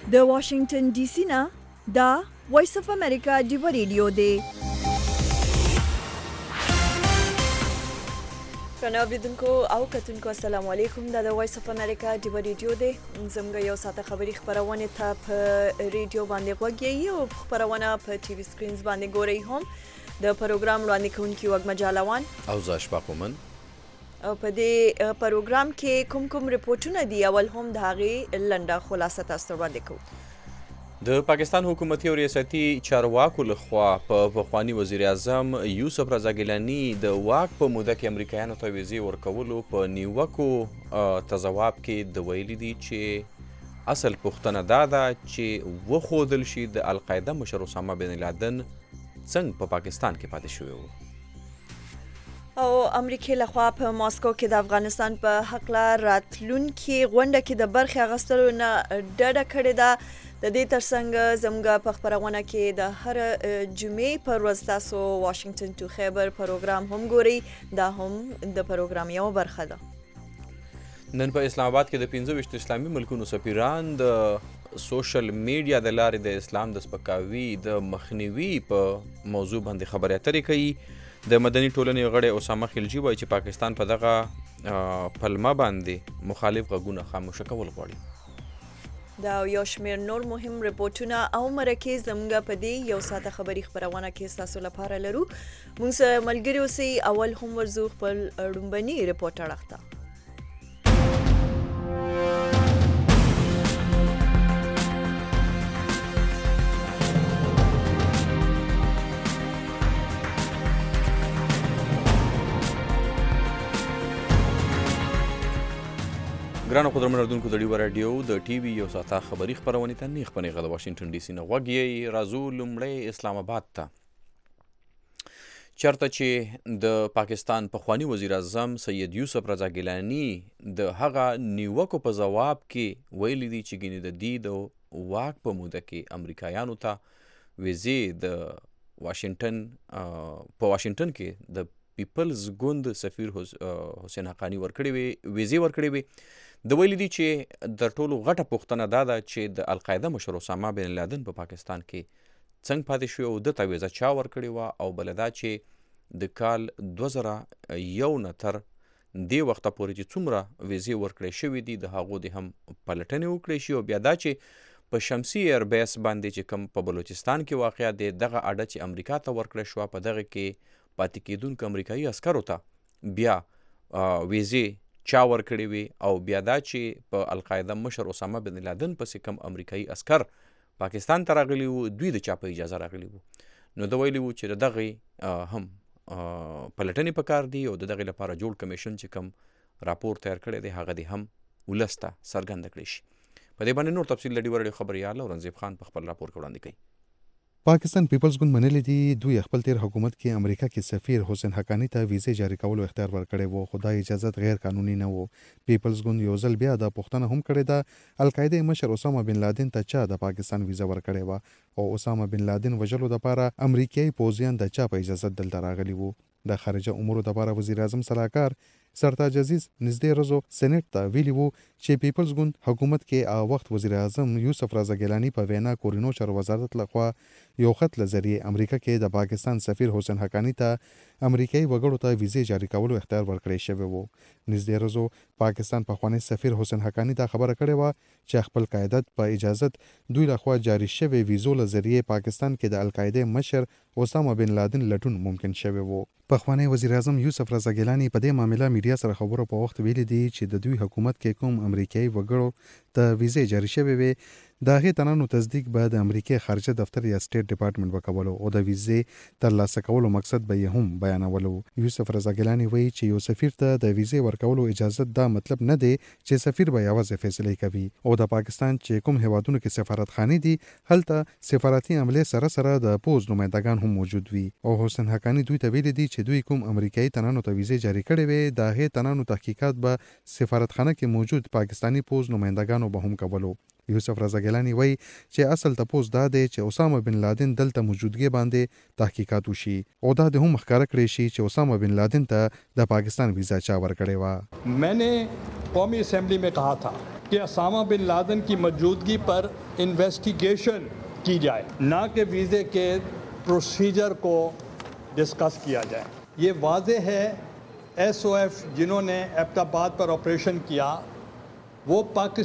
د واشنگټن ډي سي نه دا وایس اف امریکا دی ریډیو دی. کنه اوریدونکو او کتونکو السلام علیکم. دا د وایس اف امریکا دی ریډیو دی. زموږ یو ساعت خبری خبرونه ته په ریډیو باندې غوږی او خبرونه په ټي وي سکرینز باندې ګورئ. هم د پروګرام وړاندې کوونکی وګ مجالوان او زاشفاق ومن او په دې پروګرام کې کوم ریپورتونه دي. اول هم د هغې لنډه خلاصه تاسو وړاندې کوو. د پاکستان حکومتي او ریاستي چارواکو لخوا په پخوانی وزیر اعظم یوسف رضا ګیلاني د واک په موده کې امریکایانو ته ویزې ورکولو په نیوکو تضواب کې د ویلي دي چې اصل پوښتنه دا ده چې وښودل شي د القاعده مشر اسامه بن لادن څنګه په پاکستان کې پاتې شوی و. او امریکای لخوا په ماسکو کې د افغانستان په حق راتلونکي غونډه کې د برخې اخیستلو نه ډډه کړې ده. د دې ترڅنګ زموږ په خبرونه کې د هر جمعې پر ورځ تاسو واشنگټن ټو خیبر پروګرام هم ګورئ. دا هم د پروګرام یو برخه ده. نن په اسلام آباد کې د 25 اسلامي ملکونو سفیران د سوشل میډیا د لارې د اسلام د سپکاوي د مخنیوي په موضوع باندې خبرې اترې کوي. د مدني ټولنې غړی اسامه خلجي وایي چې پاکستان په دغه پلمه باندې مخالف غږونه خاموشه کول غواړي. دا یو شمېر نور مهم ریپورتونه او مرکې زموږ په دې یو ساعته خبري خبرونه کې ستاسو لپاره لرو. موږ سره ملګري اوسئ. اول هم ورځو خپل ړومبني ریپورټ اړخته. ګرانو قدرمنو اردوونکو د ډیو راډیو د ټي وي یو ساعته خبري خبرونې ته نیغ په نیغه د واشنګټن ډي سي نه غوږ یې راځو لومړی اسلام آباد ته، چېرته چې د پاکستان پخواني وزیر اعظم سید یوسف رضا ګیلاني د هغه نیوکو په ځواب کې ویلي دي چې ګینې د دې د واک په موده کې امریکایانو ته ویزې د واشنګټن په واشنګټن کې د پیپلز ګوند سفیر حسین حقانی ویزې ورکړې وې. د ویلي دي چې د ټولو غټه پوښتنه دا ده چې د القاعده مشر اسامه بن لادن په پاکستان کې څنګه پاتې شوی او ده ته ویزه چا ورکړې وه، او بله دا چې د کال 2001 نه تر دې وخته پورې چې څومره ویزې ورکړې شوي دي د هغو د هم پلټنې وکړې شي. او بیا دا چې په شمسي ایربیس باندې چې کوم په بلوچستان کې واقع دی دغه اډه چې امریکا ته ورکړې شوه په دغه کې پاتې کېدونکو امریکایي عسکرو ته بیا ویزې چا ورکړې وي، او بیا دا چې په القاعده مشر اسامه بن لادن پسې کوم امریکایي عسکر پاکستان ته راغلي وو دوی د چا په اجازه راغلي وو. نو د ویلي وو چې د دغې هم پلټنې پکار دي او د دغې لپاره جوړ کمیشن چې کوم راپور تیار کړی دی هغه دې هم ولس ته څرګنده کړی شي. په دې باندې نور تفصیل د ډیو راډیو خبریال اورنګزیب خان په خپل راپور کې وړاندې کوي. پاکستان پیپلز ګوند منلي دي دوی خپل تیر حکومت کې امریکا کې سفیر حسین حقانی ته ویزې جاری کولو اختیار ورکړی وو، خو دا اجازت غیر قانوني نه وو. پیپلز ګوند یو ځل بیا دا پوښتنه هم کړې ده القاعده مشر اسامه بن لادن ته چا د پاکستان ویزه ورکړې وه او اسامه بن لادن وژلو دپاره امریکایي پوځیان د چا په اجازت دلته راغلي وو. د خارجه امورو دپاره وزیر اعظم صلاحکار سرتاج عزیز نږدې ورځو سېنیټ ته ویلي وو چې پیپلز ګوند حکومت کې هغه وخت وزیر اعظم یوسف رضا ګیلاني په وینا کورینو چارو وزارت لخوا یو خط له ذریعې امریکا کې د پاکستان سفیر حسین حقانی ته امریکایي وګړو ته ویزې جاری کولو اختیار ورکړی شوی وو. نږدې ورځو پاکستان پخوانی سفیر حسین حقانی ته خبره کړې وه چې خپل قیادت په اجازت دوی لخوا جاری شوی ویزو له ذریعې پاکستان کې د القاعده مشر اسامه بن لادن لټون ممکن شوی وو. پخوانی وزیر اعظم یوسف رضا ګیلاني په دې معامله میډیا سره خبرو په وخت ویلي دي چې د دوی حکومت کې کوم امریکایي وګړو ته ویزې جاری شوی وي د هغې تنانو تصدیق به د امریکای خارجه دفتر یا سټیټ ډپارټمنټ وکولو او د ویزې ترلاسه کولو مقصد به یې هم بیانولو. یوسف رضا ګیلاني وایي چې یو سفیر ته د ویزې ورکولو اجازت دا مطلب نه دی چې سفیر به یوازې فیصلې کوي او د پاکستان چې کوم هیوادونو کې سفارتخانې دي هلته سفارتي عملې سره سره د پوز نمایندګان هم موجود وي. او حسین حقانی دوی ته ویلي دي چې دوی کوم امریکایي تنانو ته ویزې جاری کړې وي د هغې تنانو تحقیقات به سفارتخانه کې موجود پاکستانی پوز نمایندګانو به هم کولو. یوسف رضا ګیلاني وایي چې اصل تپوس دا دی چې اسامه بن لادن دلته موجودګي باندې تحقیقات وشي او دا د هم ښکاره کړی شي چې اسامه بن لادن ته د پاکستان ویزا چا ورکړې وه. मैंने कौमी असेंबली में कहा था कि ओसामा बिन लादेन की मौजूदगी पर इन्वेस्टिगेशन की जाए, ना कि वीज़े के प्रोसीजर को डिस्कस किया जाए। ये वाज़ेह है SOF जिन्होंने एबटाबाद पर ऑपरेशन किया वो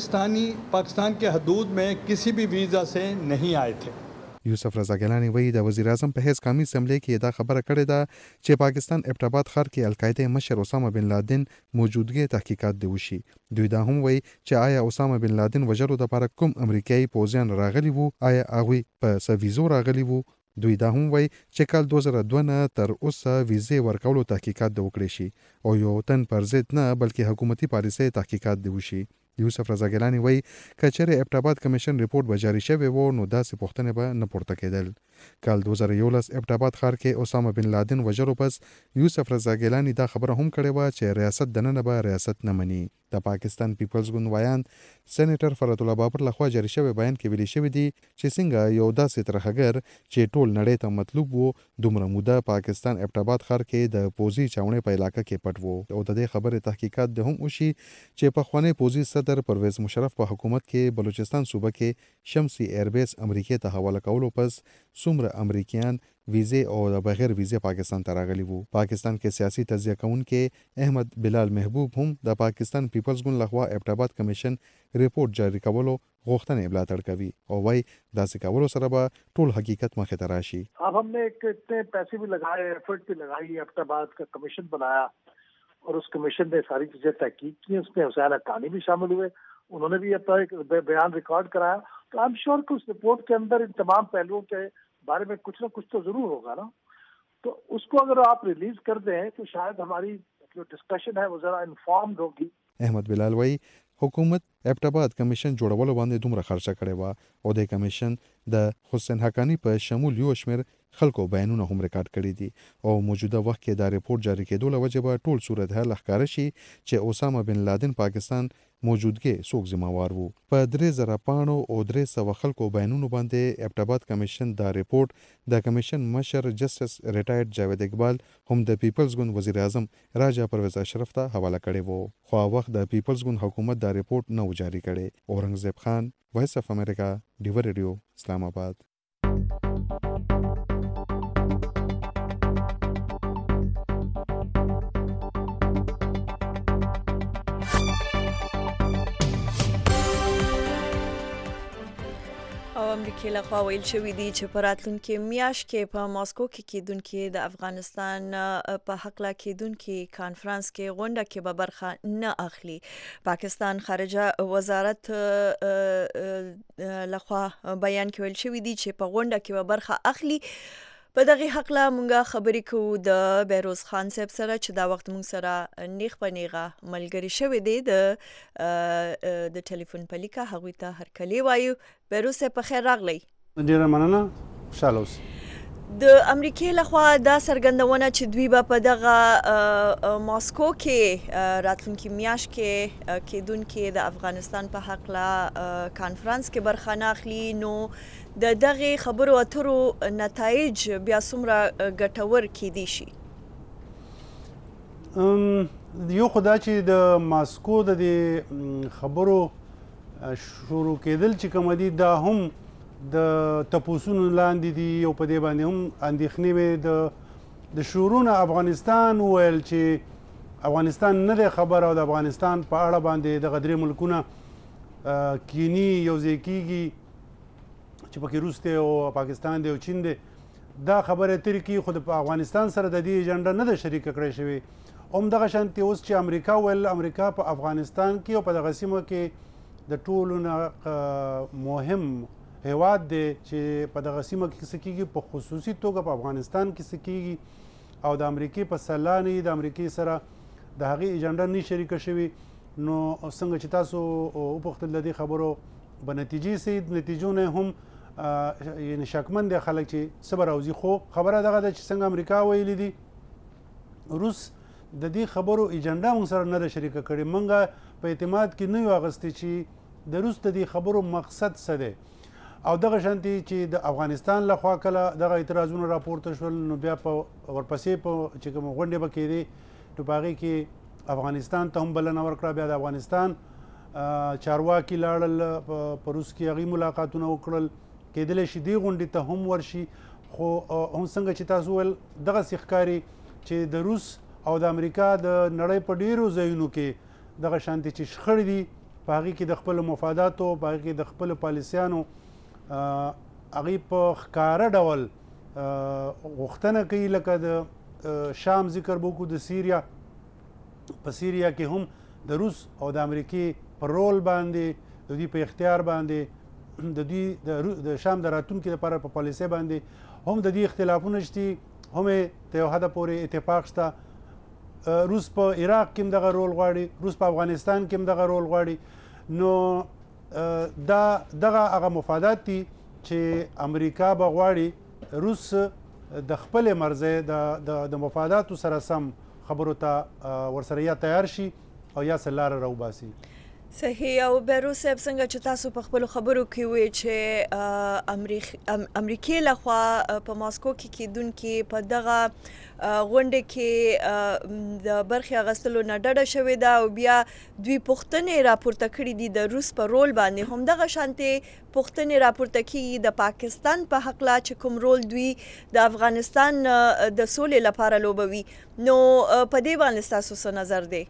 पाकिस्तान के हदूद में किसी भी वीज़ा से नहीं आए थे। یوسف رضا ګیلانی وایي د وزیر اعظم په حیث قومي اسمبلی کې دا خبره کړې ده چې پاکستان ابټاباد ښار کې القاعده مشر اسامه بن لادن موجودګي تحقیقات دی وشي. دوی دا هم وایي چې آیا اسامه بن لادن وجلو د لپاره کوم امریکایي پوځیان راغلي وو، آیا هغوی په سویزو راغلي وو. دوی دا هم وایي چې کال 2002 نه تر اوسه ویزې ورکولو تحقیقات د وکړي شي او یو تن پر ضد نه بلکې حکومتي پالیسۍ تحقیقات دی وشي. یوسف رضا ګیلانی وایي که چېرې ابټاباد کمیشن ریپورټ به جاري شوی و نو داسې پوښتنې به نه پورته کېدل. کال 2011 ابټاباد ښار کې اسامه بن لادن وژلو پس یوسف رضا ګیلانی دا خبره هم کړې وه چې ریاست دننه به ریاست نه مني. د پاکستان پیپلز ګوند ویاند سینیټر فرات الله بابر لخوا جاري شوی بیان کې ویلي شوي دي چې څنګه یو داسې ترهګر چې ټول نړۍ ته مطلوب وو دومره موده پاکستان ابټاباد ښار کې د پوځي چاونۍ په علاقه کې پټ وو او د دې خبرې تحقیقات د هم وشي چې پخوانی پوځي صدر پرویز مشرف په حکومت کې بلوچستان صوبه کې شمسي ایربیس امریکای ته حواله کولو پس څومره امریکایان ویزې او د بغیر ویزې پاکستان ته راغلي وو. پاکستان کې سیاسي تجزیه کوونکي احمد بلال محبوب هم د پاکستان پیپلز ګوند لخوا ابټاباد کمیشن ریپورټ جاری کولو غوښتنې ملاتړ کوي او وايي داسې کولو سره به ټول حقیقت مخې ته راشي. अब हमने इतने पैसे भी लगाए, एफर्ट भी लगाई, एबटाबाद का कमीशन बनाया और उस कमीशन ने सारी चीजें तहकीक की, उसमें हुसैन हक्कानी भी शामिल हुए, उन्होंने भी अपना एक बयान रिकॉर्ड कराया. तो आई एम श्योर कि उस रिपोर्ट के अंदर इन तमाम पहलुओं के बारे में कुछ ना कुछ तो जरूर होगा ना. तो उसको अगर आप रिलीज कर दें तो शायद हमारी जो डिस्कशन है वो जरा इन्फॉर्म्ड होगी. احمد بلال وایي حکومت ابټاباد کمیشن جوړولو باندې دومره خرچه کړې وه او د کمیشن د حسین حقانی په شمول یو شمېر خلکو بیانونه هم ریکارډ کړي دي او موجوده وخت کې دا ریپورت جاری کېدو له وجې به ټول صورتحال ښکاره شي چې اسامه بن لادن پاکستان موجودګي څوک ذمہوار وو. په 3000 پاڼو او 300 خلکو بیانونو باندې ابټاباد کمیشن دا ریپورت د کمیشن مشر جسټس ریټایرډ جاوید اقبال هم د پیپلز ګوند وزیر اعظم راجا پرویز اشرف ته حواله کړی وو. خو وخت د پیپلز ګوند حکومت دا ریپورت نه جاری کړي. اورنګزیب خان، وایس اف امریکا، ډیو ریډیو، اسلام آباد. امریکای لخوا ویل شوي دي چې په راتلونکي میاشت کې په ماسکو کې کېدونکي د افغانستان په حقله کېدونکي کانفرنس کې غونډه کې به برخه نه اخلي. پاکستان خارجه وزارت لخوا بیان کې ویل شوي دي چې په غونډه کې به برخه اخلي. په دغه حقله مونږه خبرې کوو د بیروز خان صاحب سره چې دا وخت مونږ سره نیغ په نیغه ملګری شوی دی د ټلیفون په لیکه. هغوی ته هرکلی وایو. بیروز صاحب په خیر راغلی. ډیره مننه، خوشحاله اوسئ. د امریکای لخوا دا څرګندونه چې دوی به په دغه ماسکو کې راتلونکي میاشت کې کېدونکي د افغانستان په حقله کانفرنس کې برخه نه اخلي، نو د دغه خبرو اترو نتایج بیا څومره ګټور کېدی شي؟ یو خو دا چې د ماسکو د دې خبرو شروع کېدل چې کومه دي دا هم د تپوسونو لاندې دي او په دې باندې هم اندېښنې وې. د شروع نه افغانستان وویل چې افغانستان نه دی خبر او د افغانستان په اړه باندې دغه درې ملکونه کینی یو ځای کېږي چې پکې روس دی او پاکستان دی او چین دی. دا خبره ترې کې خو د افغانستان سره د دې ایجنډا نه ده شریکه کړی شوې. همدغه شانتې اوس چې امریکا ویل امریکا په افغانستان کې او په دغه سیمه کې د ټولو نه مهم هیواد دی چې په دغه سیمه کې څه کېږي، په خصوصي توګه په افغانستان کې څه کېږي او د امریکې په سلا نه د امریکې سره د هغې ایجنډا نه شریکه شوي. نو څنګه چې تاسو وپوښتل د دې خبرو به نتیجې سي، نتیجو نه هم یعنې شکمن دی خلک چې څه به راوځي. خو خبره دغه ده چې څنګه امریکا ویلي دي روس د دې خبرو ایجنډا موږ سره نه ده شریکه کړې. موږ په اعتماد کې نه یو اخیستی چې د روس د دې خبرو مقصد څه دی. او دغه شانتي چې د افغانستان لخوا کله دغه اعتراضونه راپورته شول نو بیا په ورپسې په چې کوم غونډې به کېدې نو په هغې کې افغانستان ته هم بلنه ورکړه. بیا د افغانستان چارواکي لاړل په روس کې هغوی ملاقاتونه وکړل کېدلی شي دې غونډې ته هم ورشي خو هم څنګه چې تاسو ویل دغسې ښکاري چې د روس او د امریکا د نړۍ په ډیرو ځایونو کې دغه شانتې چې شخړې دي په هغې کې د خپلو مفاداتو په هغې کې د خپلو پالیسیانو هغوی په ښکاره ډول غوښتنه کوي لکه د شام ذکر به وکړو د سیریا په سیریا کې هم د روس او د امریکې په رول باندې د دوی په اختیار باندې د دوی د شام د راتلونکي لپاره په پالیسۍ باندې هم د دوی اختلافونه شتي هم ته یو حده پورې اتفاق شته روس په عراق کې هم دغه رول غواړي روس په افغانستان کې هم دغه رول غواړي نو دغه هغه مفادات دي چې امریکا به غواړي روس د خپلې مرزۍ د مفاداتو سره سم خبرو ته ورسره یا تیار شي او یا څه لاره راوباسي صحیح او بیروس صاحب څنګه چې تاسو په خپلو خبرو کې وایي چې امریکې لخوا په ماسکو کې کیدونکي په دغه غونډه کې د برخې اخیستلو نه ډډه شوې ده او بیا دوی پوښتنې راپورته کړي دي د روس په رول باندې هم دغه شانتې پوښتنې راپورته کیږي د پاکستان په حقله چې کوم رول دوی د افغانستان د سولې لپاره لوبوي نو په دې باندې ستاسو څه نظر دی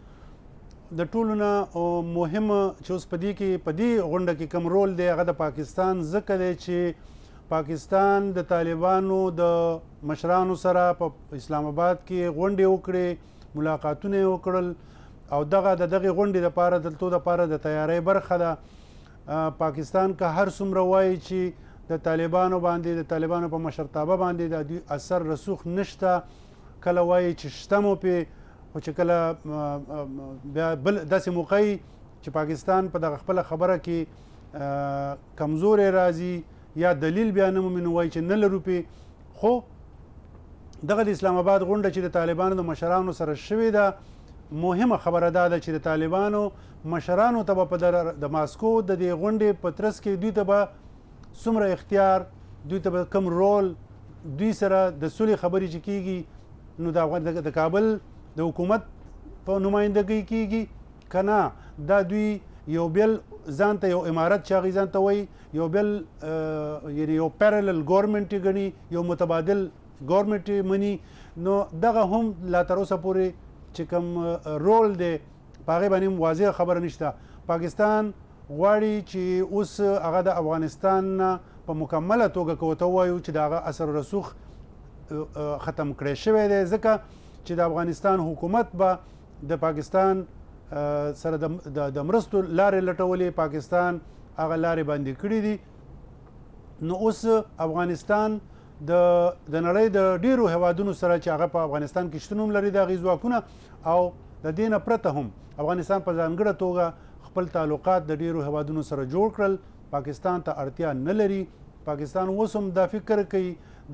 د ټولو نه مهمه چې اوس په دې غونډه کې کوم رول دی هغه د پاکستان ځکه دی چې پاکستان د طالبانو د مشرانو سره په اسلام آباد کې غونډې وکړې ملاقاتونه یې وکړل او دغه غونډې دپاره دلته دپاره د تیاری برخه ده پاکستان که هر څومره وایي چې د طالبانو باندې د طالبانو په مشرتابه باندې د دوی اثر رسوخ نشته کله وایي چې شته مو پې خو چې کله بیا بل داسې موقعي چې پاکستان په دغه خپله خبره کې کمزوری راځي یا دلیل بیا نه مومي نو وایي چې نه لرو پې خو دغه د اسلام آباد غونډه چې د طالبانو د مشرانو سره شوې ده مهمه خبره دا ده چې د طالبانو مشرانو ته به په د ماسکو د دې غونډې په ترڅ کې دوی ته به څومره اختیار دوی ته به کوم رول دوی سره د سولې خبرې چې کیږي نو د کابل د حکومت په نمایندګۍ کیږي که نه دا دوی یو بل ځان ته یو امارت چې هغوی ځان ته وایي یو بل یعنې یو پیرلل ګورمنټ یې ګڼي یو متبادل ګورمنټ یې مني نو دغه هم لا تر اوسه پورې چې کوم رول دی په هغې باندې هم واضح خبره نشته پاکستان غواړي چې اوس هغه د افغانستان نه په مکمله توګه که ورته ووایو چې د هغه اثر رسوخ ختم کړی شوی دی ځکه چې د افغانستان حکومت به د پاکستان سره د مرستو لارې لټولې پاکستان هغه لارې بندې کړي دي نو اوس افغانستان د نړۍ د ډیرو هیوادونو سره چې هغه په افغانستان کې شتون هم لري د هغې ځواکونه او د دې نه پرته هم افغانستان په ځانګړه توګه خپل تعلقات د ډیرو هیوادونو سره جوړ کړل پاکستان ته اړتیا نه لري پاکستان اوس هم دا فکر کوي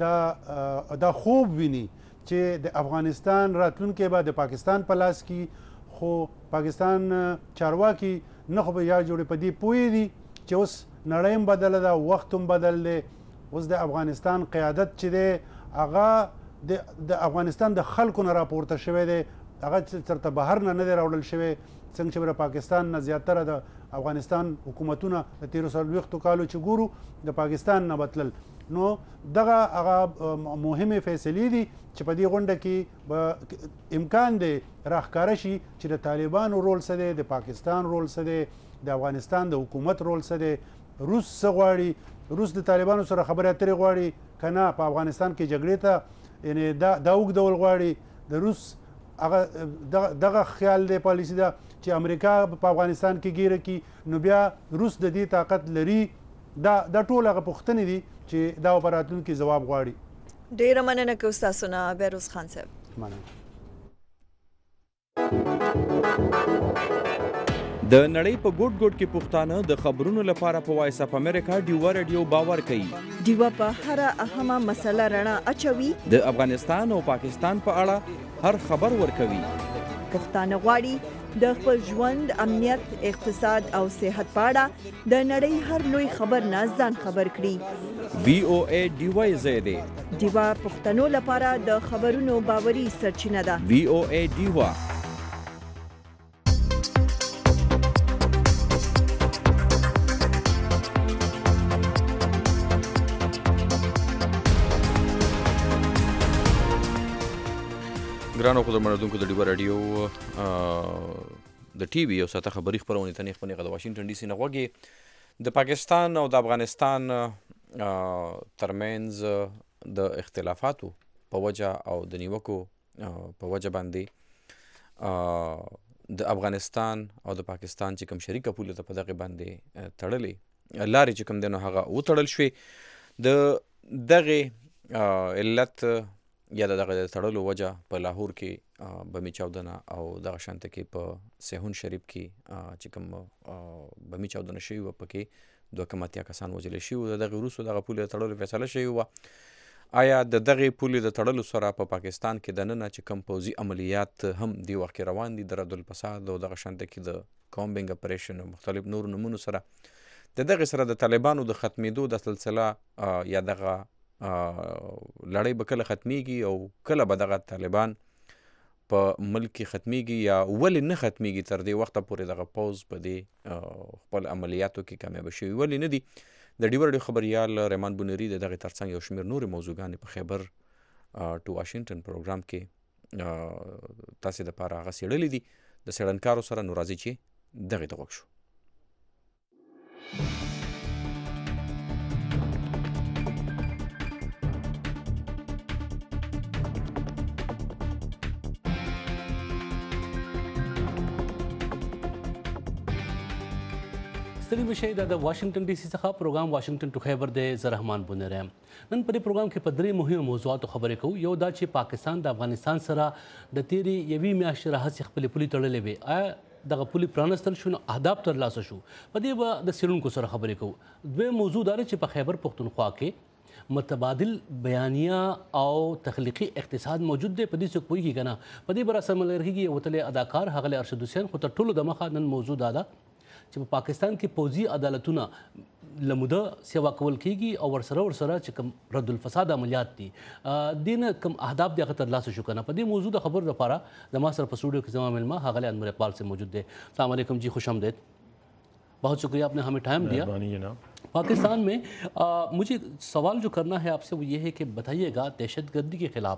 دا خوب ویني چې د افغانستان راتلونکی به د پاکستان په لاس کې خو پاکستان چارواکي نه خو به یا جوړې په دې پوهې دي چې اوس نړۍ هم بدله ده وخت هم بدل دی اوس د افغانستان قیادت چې دی هغه د افغانستان د خلکو نه راپورته شوی دی هغه چېرته بهر نه دی راوړل شوی څنګه چې د پاکستان نه زیاتره د افغانستان حکومتونه د تېرو 40 کالو چې ګورو د پاکستان نه بتلل نو دغه هغه مهمې فیصلې دي چې په دې غونډه کې به امکان دی راښکاره شي چې د طالبانو رول څه دی د پاکستان رول څه دی د افغانستان د حکومت رول څه دی روس څه غواړي روس د طالبانو سره خبرې اترې غواړي که نه په افغانستان کې جګړې ته یعنې دا اوږدول غواړي د روس هغه دغه خیال دی پالیسي ده چې امریکا په افغانستان کې ګیره کړي نو بیا روس د دې طاقت لري دا ټول هغه پوښتنې دي چې دا په راتلونکي ځواب غواړي ډیره مننه کوم تاسو نه بیروز خان صاحب مننه د نړۍ په ګوټ ګوټ کې پښتانه د خبرونو لپاره په وایس اف امریکا ډیوا رادیو باور کوي ډیوا په هر اهمه مسله رڼا اچوي د افغانستان او پاکستان په اړه هر خبر ورکوي پښتانه غواړي د خپل ژوند امنیت اقتصاد او صحت په اړه د نړۍ هر لوی خبر نه ځان خبر کړي VOA ډیوا زیاده ډیوا پښتنو لپاره د خبرونو باوري سرچینه ده VOA ډیوا ګرانو قدرمنونکو د ډیوه راډیو د ټي وي او ساته خبري خبرونه ته نه خپلې د واشنگټن ډي سي نه غوږی د پاکستان او د افغانستان ترمنځ د اختلافاتو په وجه او د نیوکو په وجه باندې د افغانستان او د پاکستان چې کوم شریکه پوله ته په دغه باندې تړلې لارې چې کوم دنو هغه وتړل شوې د دغه علت یا دغه تړلو وجه په لاهور کې بمی چاودنه او دغه شانته کې په سیهون شریف کې چې کوم بمی چاودنه شوی و پکې 2 کسان وژل شوي دغه وروسته دغه پولې تړلو فیصله شوې وه آیا د دغه پولې د تړلو سره په پاکستان کې دننه چې کوم پوځي عملیات هم دی وخت روان دي د ردالفساد او دغه شانته کې د کامبینګ اپریشن او مختلف نور نمونو سره د دغه سره د طالبانو د ختمېدو د سلسله یا دغه لړۍ به کله ختمیږي او کله به دغه طالبان په ملک کې ختمیږي یا ولې نه ختمیږي تر دې وخته پورې دغه پوځ په دې خپل عملیاتو کې کامیاب شوي ولې نه دي د ډیوه راډیو خبریال رحمان بونیری د دغه ترڅنګ یو شمېر نورې موضوعګانې په خیبر ټو واشنگټن پروګرام کې تاسې دپاره هغه څېړلي دي د څېړنکارو سره نو راځي چې دغې ته غوږ شو ستړي مشئ د واشنگټن ډي سي څخه پروګرام واشنگټن ټو خیبر دی زه رحمان بونیری یم نن په دې پروګرام کې په 3 مهمو موضوعاتو خبرې کوو یو دا چې پاکستان د افغانستان سره د تیرې یوې میاشتې راهیسې خپلې پولې تړلې وې آیا دغه پولې پرانستل شو نو اهداف ترلاسه شو په دې به د څېړونکو سره خبرې کوو دویم موضوع دا دی چې په خیبر پښتونخوا کې متبادل بیانیه او تخلیقي اقتصاد موجود دی په دې څوک پوهېږي که نه په دې به راسره ملګري یو وتلی اداکار ښاغلی ارشد حسین خو تر ټولو دمخه نن موضوع دا ده چې په پاکستان کې پوځي عدالتونه له موده سیوا کول کېږي او ورسره چې کوم رد الفساد عملیات دي دې نه کوم اهداف دي هغه ترلاسه شو که نه په دې موضوع د خبرو لپاره زما سره په اسٹوڈیو کې زما ملما ښاغلی انور اقبال سے موجود دی السلام علیکم جی خوش آمدید بہت شکریہ آپ نے ہمیں ٹائم دیا پاکستان میں مجھے سوال جو کرنا ہے آپ سے وہ یہ ہے کہ بتائیے گا دہشت گردی کے خلاف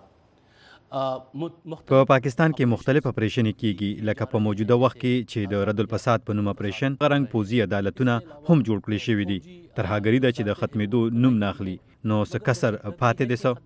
په پاکستان کې مختلف اپریشنې کیږي لکه په موجوده وخت کې چې د رد الفساد په نوم اپریشن غرنګ پوځي عدالتونه هم جوړ کړي شوي دي ترهګري ده چې د ختمېدو نوم نه اخلي نو څه کسر پاتې دی څه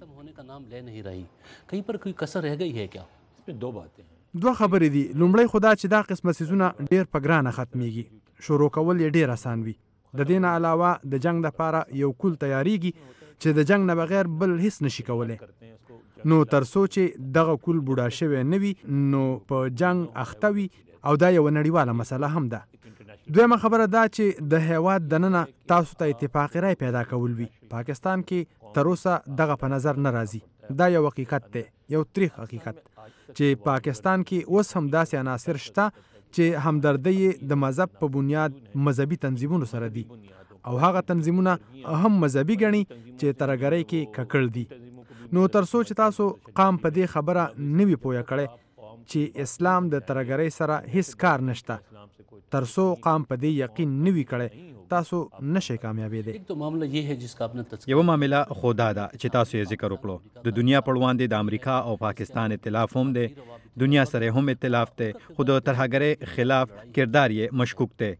دوه خبرې دي لومړی خو دا چې دا قسمه څیزونه ډېر په ګرانه ختمیږي شروع کول یې ډېر اسان وي د دې نه علاوه د جنګ دپاره یو کول تیاریږي چې د جنګ نه بغیر بل هیڅ نشي کولی نو تر څو چې دغه کول بوډا شوی نه وي نو په جنګ اخته وي او دا یوه نړیواله مسله هم ده دویمه خبره دا چې د هیواد دننه تاسو ته اتفاقي رای پیدا کول وي پاکستان کې تر اوسه دغه په نظر نه راځي دا یو حقیقت دی یو تریخ حقیقت چې پاکستان کې اوس هم داسې عناصر شته چې همدردۍ د مذهب په بنیاد مذهبي تنظیمونو سره دي او هغه تنظیمونه هم مذهبي ګڼي چې ترهګرۍ کې ککړ دي نو تر څو چې تاسو قام په دې خبره نه وي پوهه کړی چې اسلام د ترهګرۍ سره هیڅ کار نشته تر څو قام په دې یقین نه وي کړی تاسو نشئ کامیابېدی یوه معامله خو دا ده چې تاسو یې ذکر وکړو د دنیا په وړاندې د امریکا او پاکستان ائتلاف هم دی دنیا سره هم ائتلاف دی خو د ترهګرۍ خلاف کردار یې مشکوک دی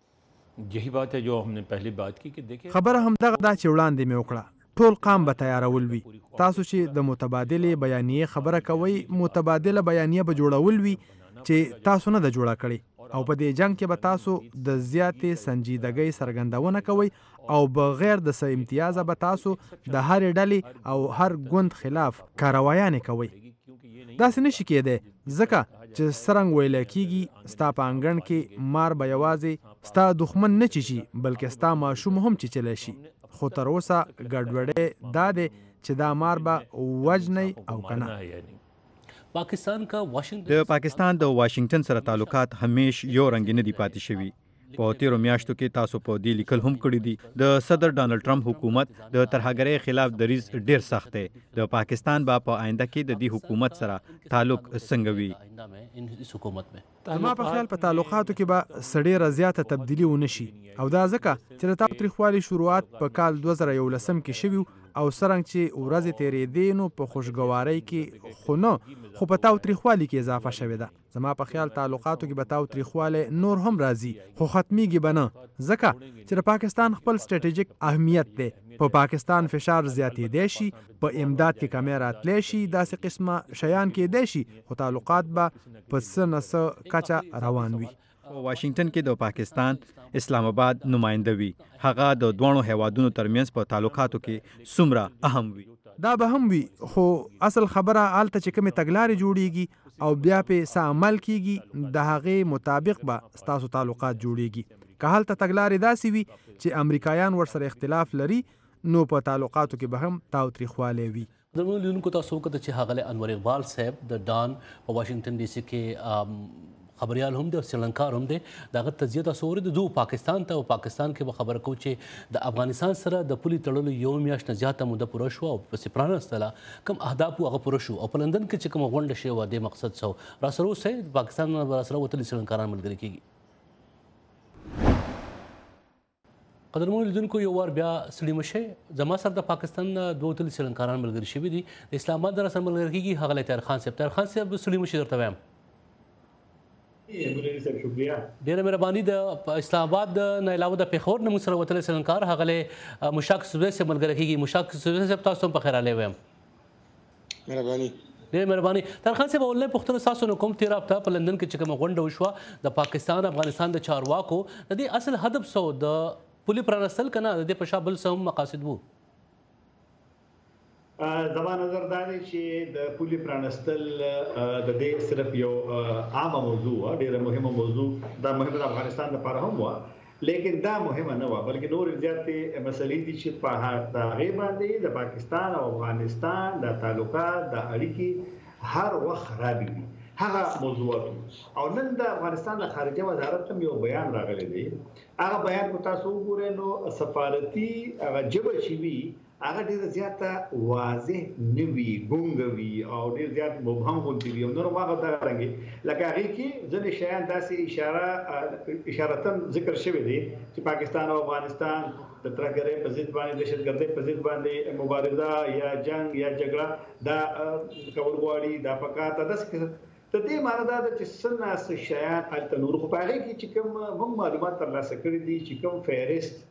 خبره همدغه دا چې وړاندې مې وکړه ټول قام به تیارول وي تاسو چې د متبادلې بیانیې خبره کوئ متبادله بیانیه به جوړول وي چې تاسو نه ده جوړه کړې او په دې جنګ کې به تاسو د زیاتې سنجیدګۍ څرګندونه کوئ او بغیر د څه امتیازه به تاسو د هرې ډلې او هر ګوند خلاف کاروایانې کوئ داسې نشي کېدی ځکه چې څرنګه ویلی کېږي ستا په انګړ کې مار به یوازې ستا دښمن نه چیچي بلکې ستا ماشوم هم چیچلی شي خو تر اوسه ګډوډۍ دا دی چې دا مار به وجنی او که نه د پاکستان د واشنگټن سره تعلقات همیش یو رنګ نه دي پاتې شوي په تیرو میاشتو کې تاسو په دې لیکل هم کړي دي د صدر ډانلډ ټرمپ حکومت د ترهګرۍ خلاف دریځ ډیر سخت دی د پاکستان به په آینده کې د دې حکومت سره تعلق څنګه وي زما په خیال په تعلقاتو کې به څه ډېره زیاته تبدیلي ونه شي او دا ځکه چې د تاوتریخوالي شروعات په کال 2011 کې شوي او څرنګه چې ورځې تېرېدې نو په خوشګوارۍ کې خو نه خو په تاوتریخوالي کې اضافه شوې ده. زما په خیال تعلقاتو کې به تاوتریخوالی نور هم راځي خو ختمیږي به نه، ځکه چې د پاکستان خپل سټریټیجیک اهمیت دی. په پاکستان فشار زیاتېدی شي، په امداد کې کمی راتلی شي، داسې قسمه شیان کېدی شي، خو تعلقات به په څه نه څه کچه روان وي. په واشنگټن کې د پاکستان اسلام آباد نماینده وي، هغه د دوه هیوادونو ترمنځ په تعلقاتو کې څومره اهم وي؟ دا به هم وي، خو اصل خبره هلته چې کومې تګلارې جوړیږي او بیا پې څه عمل کیږي د هغې مطابق به ستاسو تعلقات جوړیږي. که هلته تګلارې داسې وي چې امریکایان ورسره اختلاف لري نو په تعلقاتو کې به هم تاوتریخوالی وي. د لیدونکو تاسو وکړه چې ښاغلی انور اقبال صاحب د ډان په واشنگټن ډي سي کې خبريال هم دی او سریلانکار هم دی، د هغه تجزیه تاسو اورېدو. ځو پاکستان ته او پاکستان کې به خبره کوو چې د افغانستان سره د پولې تړلو یو میاشت نه زیاته موده پوره شوه او پسې پرانستله کوم اهداف هغه پوره شو او په لندن کې چې کومه غونډه شوې وه د مقصد څه را سره اوسئ د پاکستان نه به راسره وتلي سریلانکاران ملګري کېږي. قدرمنو لیدونکو یو وار بیا ستړي مه شئ، زما سره د پاکستان نه دوه وتلي سریلانکاران ملګري شوي دي. د اسلام آباد نه راسره ملګري کېږي ښاغلی طاهر خان صاحب. طاهر خان صاحب ستړي مه شئ درته وایم. ډېره مهرباني. د اسلام آباد نه علاوه د پېښور نه موږ سره وتلی سریلانکار ښاغلی مشتاق یوسفزی صاحب ملګری کېږي. مشتاق یوسفزی صاحب تاسو هم پخیر راغلی وایم. مهرباني. ډېره مهرباني. طاهر خان صاحب اولنۍ پوښتنه ستاسو نه کوم تېره هفته په لندن کې چې کومه غونډه وشوه د پاکستان افغانستان د چارواکو، د دې اصل هدف څه و؟ د پولې پرانستل که نه د دې په شا بل څه هم مقاصد وو؟ زما نظر دا دی چې د پولې پرانستل د دې صرف یو عامه موضوع وه، ډېره مهمه موضوع. دا مهمه د افغانستان لپاره هم وه، لیکن دا مهمه نه وه، بلکې نورې زیاتې مسلې دي چې په هغې باندې د پاکستان او افغانستان د تعلقات د اړیکې هر وخت خرابې دي. هغه موضوعات او نن د افغانستان د خارجه وزارت هم یو بیان راغلی دی. هغه بیان کو تاسو وګورئ نو سفارتي هغه ژبه چې وي هغه ډېره زیاته واضح نه وي، ګونګه وي او ډېر زیات مبهم غوندې وي او نور هماغه دغرنګې لکه هغې کې ځینې شیان داسې اشارتن ذکر شوی دی چې پاکستان او افغانستان د ترهګرۍ په ضد باندې دهشتګردۍ په ضد باندې مبارزه یا جنگ یا جګړه دا کول غواړي، دا پکار ده. داسې د دې معنی دا ده چې څه ناڅه شیان هلته نور خو په هغې کې چې کوم هم معلومات ترلاسه کړي دي چې کوم فهرست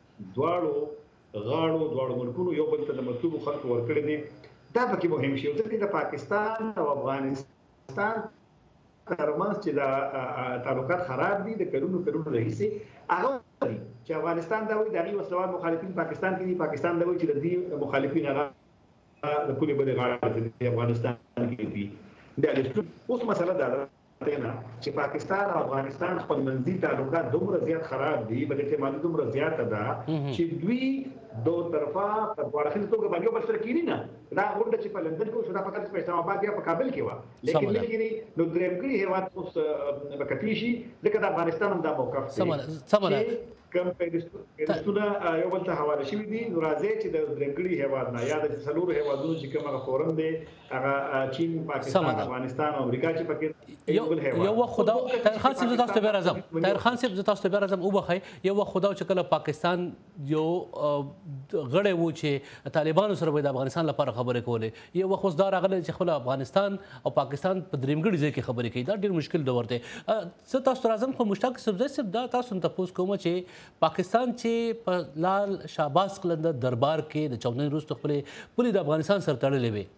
دواړو ملکونو یو بل ته د مطلوبو خلکو ورکړي دي، دا پکې مهم شي. ځکه د پاکستان او افغانستان ترمنځ چې د تعلقات خراب دي د کلونو راهیسې، هغه دي چې افغانستان دا وایي د هغې وسلوال مخالفین پاکستان کې دي، پاکستان دا وایي چې د دې مخالفین هغه د پولې بلې غاړې د افغانستان کې دي. اوس مسله دا ده چې پاکستان او افغانستان خپل منځي تعلقات دومره زیات خراب دي، بلکې احتمالي دومره زیاته ده چې دوی دو طرفه په واړخي توګه باندې یو بل سره کینی نه. دا غونډه چې په لندن کې وشوه دا فقط په اسلام آباد یا په کابل کې وه، لیکن نو درېمګړي هېواد اوس به کتلی شي ځکه د افغانستان هم دا موقف دی کوم پیرستونه یو بل ته حواله شوي دي. نو راځي چې د درېمګړي هېواد نه یا د څلورو هېوادونو چې کوم هغه فورم دی هغه چین، پاکستان، افغانستان او امریکا چې پکې یو بل هېواد. یو وخت خدا طاهر خان صاحب زه تاسو ته بیا راځم. طاهر خان صاحب زه تاسو ته بیا راځم. وبخئ، یو وخت خدا چې کله پاکستان یو غړی و چې طالبانو سره به د افغانستان لپاره خبرې کولې، یو وخت اوس دا راغلی چې خپل افغانستان او پاکستان په درېمګړي ځای کې خبرې کوي. دا ډېر مشکل دور دی. زه تاسو ته راځم، خو مشتاق یوسفزی صاحب دا تاسو ته تپوس کوم چې پاکستان چې په لال شهباز قلندر دربار کې د چاودنې وروسته خپلې پولې د افغانستان سره تړلې وې،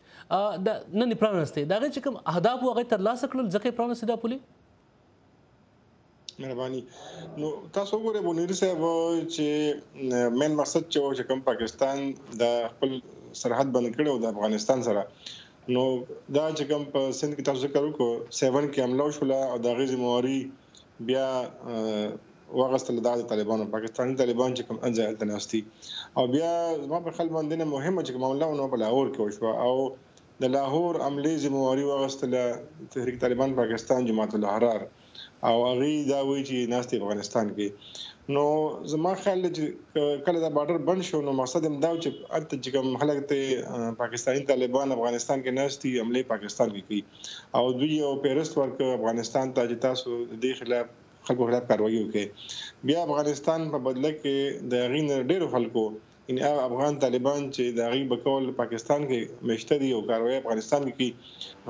نن یې پرانستې، د هغې چې کوم اهداف وو هغه یې ترلاسه کړل ځکه یې پرانستې دا پولې؟ مهرباني. نو تاسو وګورئ بونیری صاحب چې مین مقصد چې کوم پاکستان د خپل سرحد بند کړی و د افغانستان سره، نو دا چې کوم په سند کې تاسو ذکر وکړو 7 کې حمله وشوله او د هغې ذمهواري بیا واغستل د طالبانو، پاکستاني طالبان چې کوم ځای هلته ناستي. او بیا زما په خیال باندې مهمه چې کومه حمله ونه په لاهور کې وشوه او د لاهور حملې ذمهواري واغستله تحریک طالبان پاکستان جماعت الاحرار او هغې دا وایي چې ناستې افغانستان کې. نو زما خیال چې کله دا بارډر بند شو نو مقصد هم دا و چې هلته چې کوم خلک ته پاکستاني طالبان افغانستان کې ناستي حملې پاکستان کې کوي او دوی یو پیرست ورکړه افغانستان ته چې تاسو د دې خلاف خلکو خلاف کاروایي وکړي. بیا افغانستان په بدله کې د هغې نه ډېرو خلکو ان افغان طالبان چې د غي بکول پاکستان کې مشتري او کاروي افغانستان کې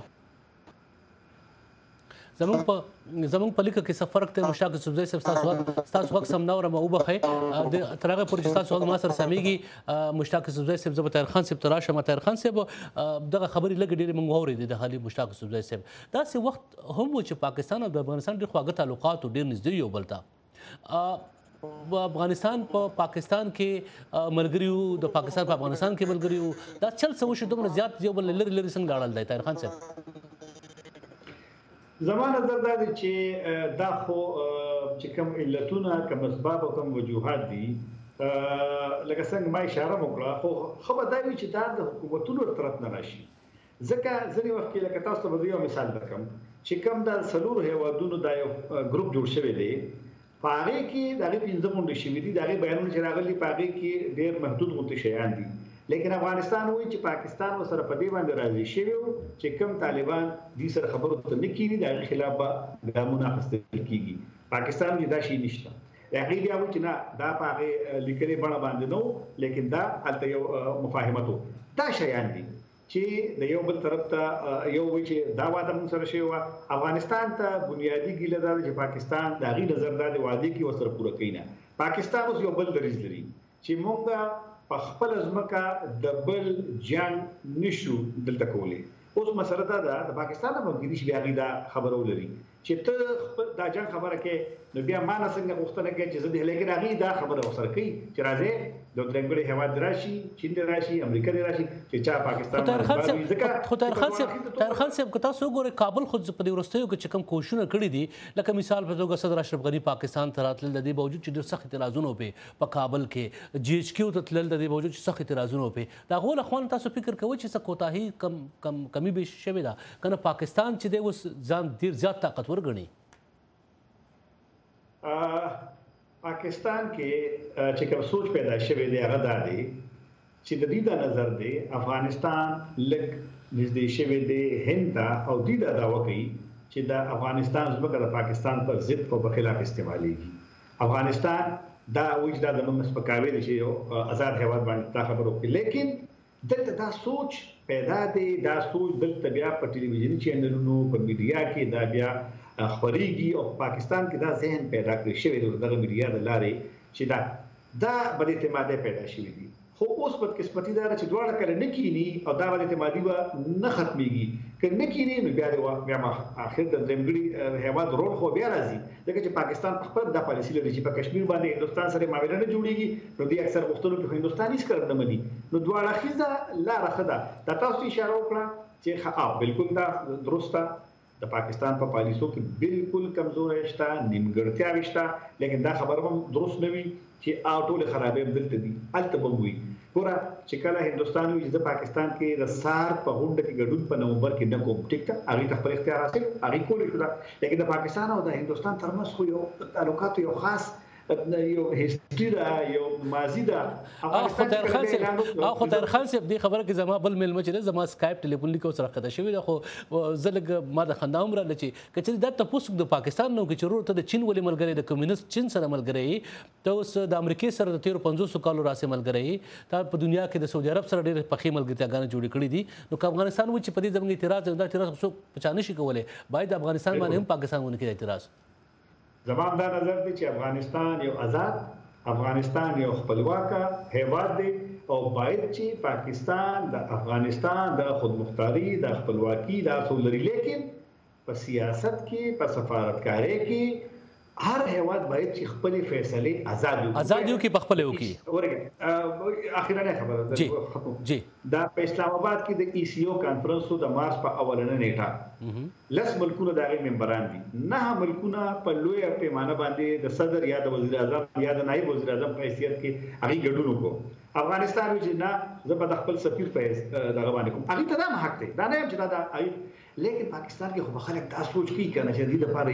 زمونږ په لیکه کې څه فرق دی مشتاق یوسفزی صاحب تاسو وخت سم نور مو بخې د ترغه پر تاسو ما سره سميږي مشتاق یوسفزی صاحب زه طاهر خان صاحب تراشه طاهر خان صاحب دغه خبرې لګ ډېرې مونږ اورېدې د حالي مشتاق یوسفزی صاحب دا سه وخت هم چې پاکستان او د افغانستان ډېر خواږه تعلقات ډېر نږدې یو بل ته افغانستان په پاکستان کې ملګریو د پاکستان په افغانستان کې ملګریو دا چل څه وشو دومره زیات یو بل لری څنګه لاړل دی طاهر خان صاحب زمانه نظر دا دی چې دا خو چې کوم علتونه کوم اسباب او کوم وجوهات دي لکه څنګه ما اشاره وکړه خو خبر دا وی چې دا د حکومتونو طرف نه راشي ځکه ځینې وخت کې لکه تاسو ته یو مثال درکم چې کوم د سلور هیوادونو دا یو ګروپ جوړ شوی دی پاره کې دغه 15 غونډې شوې دي دغه بیانونه چې راغلي پاره کې ډېر محدود غونډې شیان دي لیکن افغانستان وایي چې پاکستان سره په دې باندې راضي شوی چې کوم طالبان دې سره خبرو ته نه کیږي د خلاف به ګامونه اخیستل کیږي پاکستان کې دا شی نشته هغه بیا وایي چې نه دا په لیکلي بڼه باندې نو لیکن دا هلته یو مفاهمتو دا شیان دي چې د یو بل طرف ته یو وایي چې دا واده موږ سره شوی افغانستان ته بنیادی ګیله ده چې پاکستان د غي نظر د وعده کې وسره پوره کینه پاکستان اوس یو بل دریځ لري چې موږ په خپل ځمکه د بل جنگ نشو دلته کولی اوس مسله دا ده د پاکستان په کې دي بیا دا خبرو لري چې ته دا جنگ خبره کې نو بیا ما نه څنګه غوښتنه کوي چې زه د لیکن هغه دا خبره وسره کوي چې راځي د درنګړي هواد راشي چین دی راشي امریکا دی راشي چې چا پاکستان طاهر خان صاحب که تاسو وګورئ کابل خود په دې وروستیو کې چې کوم کوششونه کړي دي لکه مثال په توګه صدر اشرف غنی پاکستان ته راتلل د دې باوجود چې ډېر سخت اعتراضونه په کابل کې جی ایچ کیو ته تلل د دې باوجود چې سخت اعتراضونه په دا غوړ اخوان تاسو فکر کوئ چې څه کوتاهي کمی به شوی دا کنه پاکستان چې دی اوس ځان ډېر زیات طاقتور ګڼي پاکستان کې چې کوم سوچ پیدا شوی دی هغه دا دی چې د دې د نظر دی افغانستان لګ نږدې شوی دی هند او دې دا وکړي چې د افغانستان ځمکه د پاکستان پر ضد په خلاف استعمالېږي افغانستان دا وجدا د موږ سپکاوي دي چې یو آزاد هیواد باندې تا خبرو کوي لیکن دلته دا سوچ پیدا دی دا سوچ دلته بیا په ټلویزیوني چینلونو په میډیا کې دا بیا خبريږي او پاکستان کې دا ذهن پیدا کړی شوی دی دغه میډیا د لارې چې دا بد اعتمادي پیدا شوی دی خو اوس په قسمتي دا چې دواړه کله نه کینی او دا بد اعتمادي به نه ختميږي که نه کینی نو بیا ما اخر د درمګړي هیواد رول خو بیا راځي ځکه چې پاکستان خپل د پالیسي لري چې په کشمیر باندې هندستان سره معاملې نه جوړيږي نو دوی اکثر وختونو کې هندستان هیڅ کار نه مني نو دواړه خزه لار خدا د تاسو اشاره وکړه چې بالکل دا درسته د پاکستان په پالیسو کې بالکل کمزوري شته نیمګړتیا شته لیکن دا خبره هم درست نه وي چې ټول خرابې بدلته دي الته بموي ګوره چې کله هندستان وي چې پاکستان کې د سار په غونډه کې ګډون په نومبر کې نه کوم ټیک ته هغه خپل اختیار حاصل هغه کولی شو لیکن د پاکستان او د هندستان ترمنځ خو یو تعلقات یو خاص یو هیستوري دا یو ماضي دا خدای خان صاحب دې خبره کې زما بل ملمه چې زما سکایپ ټلیفون لیکو سره خطا شوی دا خو زلګ ما د خندا عمر لچې کچې دا تاسو د پاکستان نو کې چرور ته د چین ولې ملګری د کمیونست چین سره ملګری ته اوس د امریکای سره د 1350 کالو راسه ملګری تا په دنیا کې د سعودي عرب سره ډېر پخې ملګرتیاګانې جوړې کړې دي نو افغانستان و چې په دې زموږ اعتراض خو پچانه شي کولای باید افغانستان باندې هم پاکستان ونه کې اعتراض زمام دا نظر دی چې افغانستان یو آزاد افغانستان یو خپلواک هیواد دی او باید چې پاکستان د افغانستان د خودمختاری د خپلواکي د اصول لري لیکن په سیاست کې په سفارتکارۍ کې هر هیواد باید چې خپل فیصله آزاد یو کې په خپل یو کې ورګه اخیرا خبره جی دا په اسلام آباد کې د ای سی او کانفرنس د مارچ په اولنه نیټه لس ملکونه د هغه ممبران دي نه ملکونه په لوی پیمانه باندې د صدر یا د وزیر اعظم یا د نائب وزیر اعظم په حیثیت کې هغه ګډون وکړو افغانستان چې نه زه په خپل سفیر په دغه باندې کوم هغه ته دا حق دی دا نه چې دا لیکن پاکستان کې خو خلک دا سوچ کوي کنه چې دې لپاره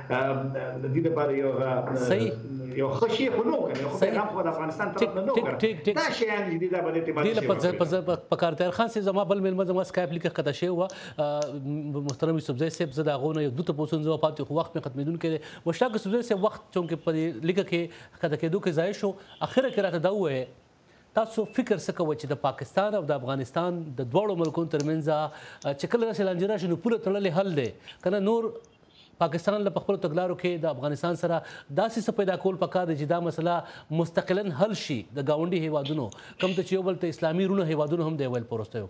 یو خشي خو نو کنه خو پیغام خو د افغانستان طرف نه کړ دا شی دې دا باندې ته په کارتر خان سي زما بل ملمه زما سکایپ لیکه خطا شی و محترم یوسفزی صاحب زدا غونه یو دوه پوسون زو پاتې خو وخت په ختمېدون کې مشتاق یوسفزی صاحب وخت چونکه په لیکه کې خطا کېدو کې ځای شو اخر کې راته دا وې تاسو فکر څه کوئ چې د پاکستان او د افغانستان د دواړو ملکونو ترمنځ چې کله داسې لانجه راشي نو پوره تړلی حل دی که نه نور پاکستان له خپلو تګلارو کې د افغانستان سره داسې څه پیدا کول پکار دی چې دا مسله مستقلا حل شي د ګاونډي هیوادونو کوم ته چې یو بل ته اسلامي رونه هیوادونه هم دی ویل په وروستیو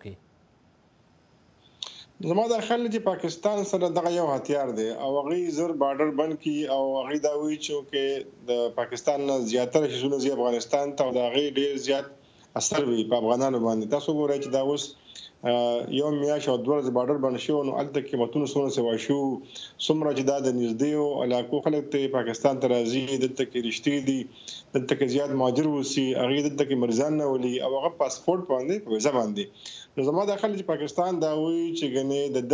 کې زما دا خیال چې پاکستان سره دغه یو هتیار دی او هغه زر بارډر بند کی او هغه دا وی چې د پاکستان نه زیاتره شونه زی افغانستان ته دا هغه ډیر زیات اثر وی په افغانانو باندې. تاسو ګورئ چې دا اوس یو میاشت او دوه ورځې بارډر باندې شو نو الته قیمتونه څومره سوا شو څومره چې دا د نږدې علاقو خلک ته پاکستان ته راځي دلته کې رښتې دي دلته کې زیات مهاجر وسی هغه دلته کې مرزان نه ولي او هغه پاسپورت باندې ویزا باندې نو زما د خلک پاکستان دا وی چې غني د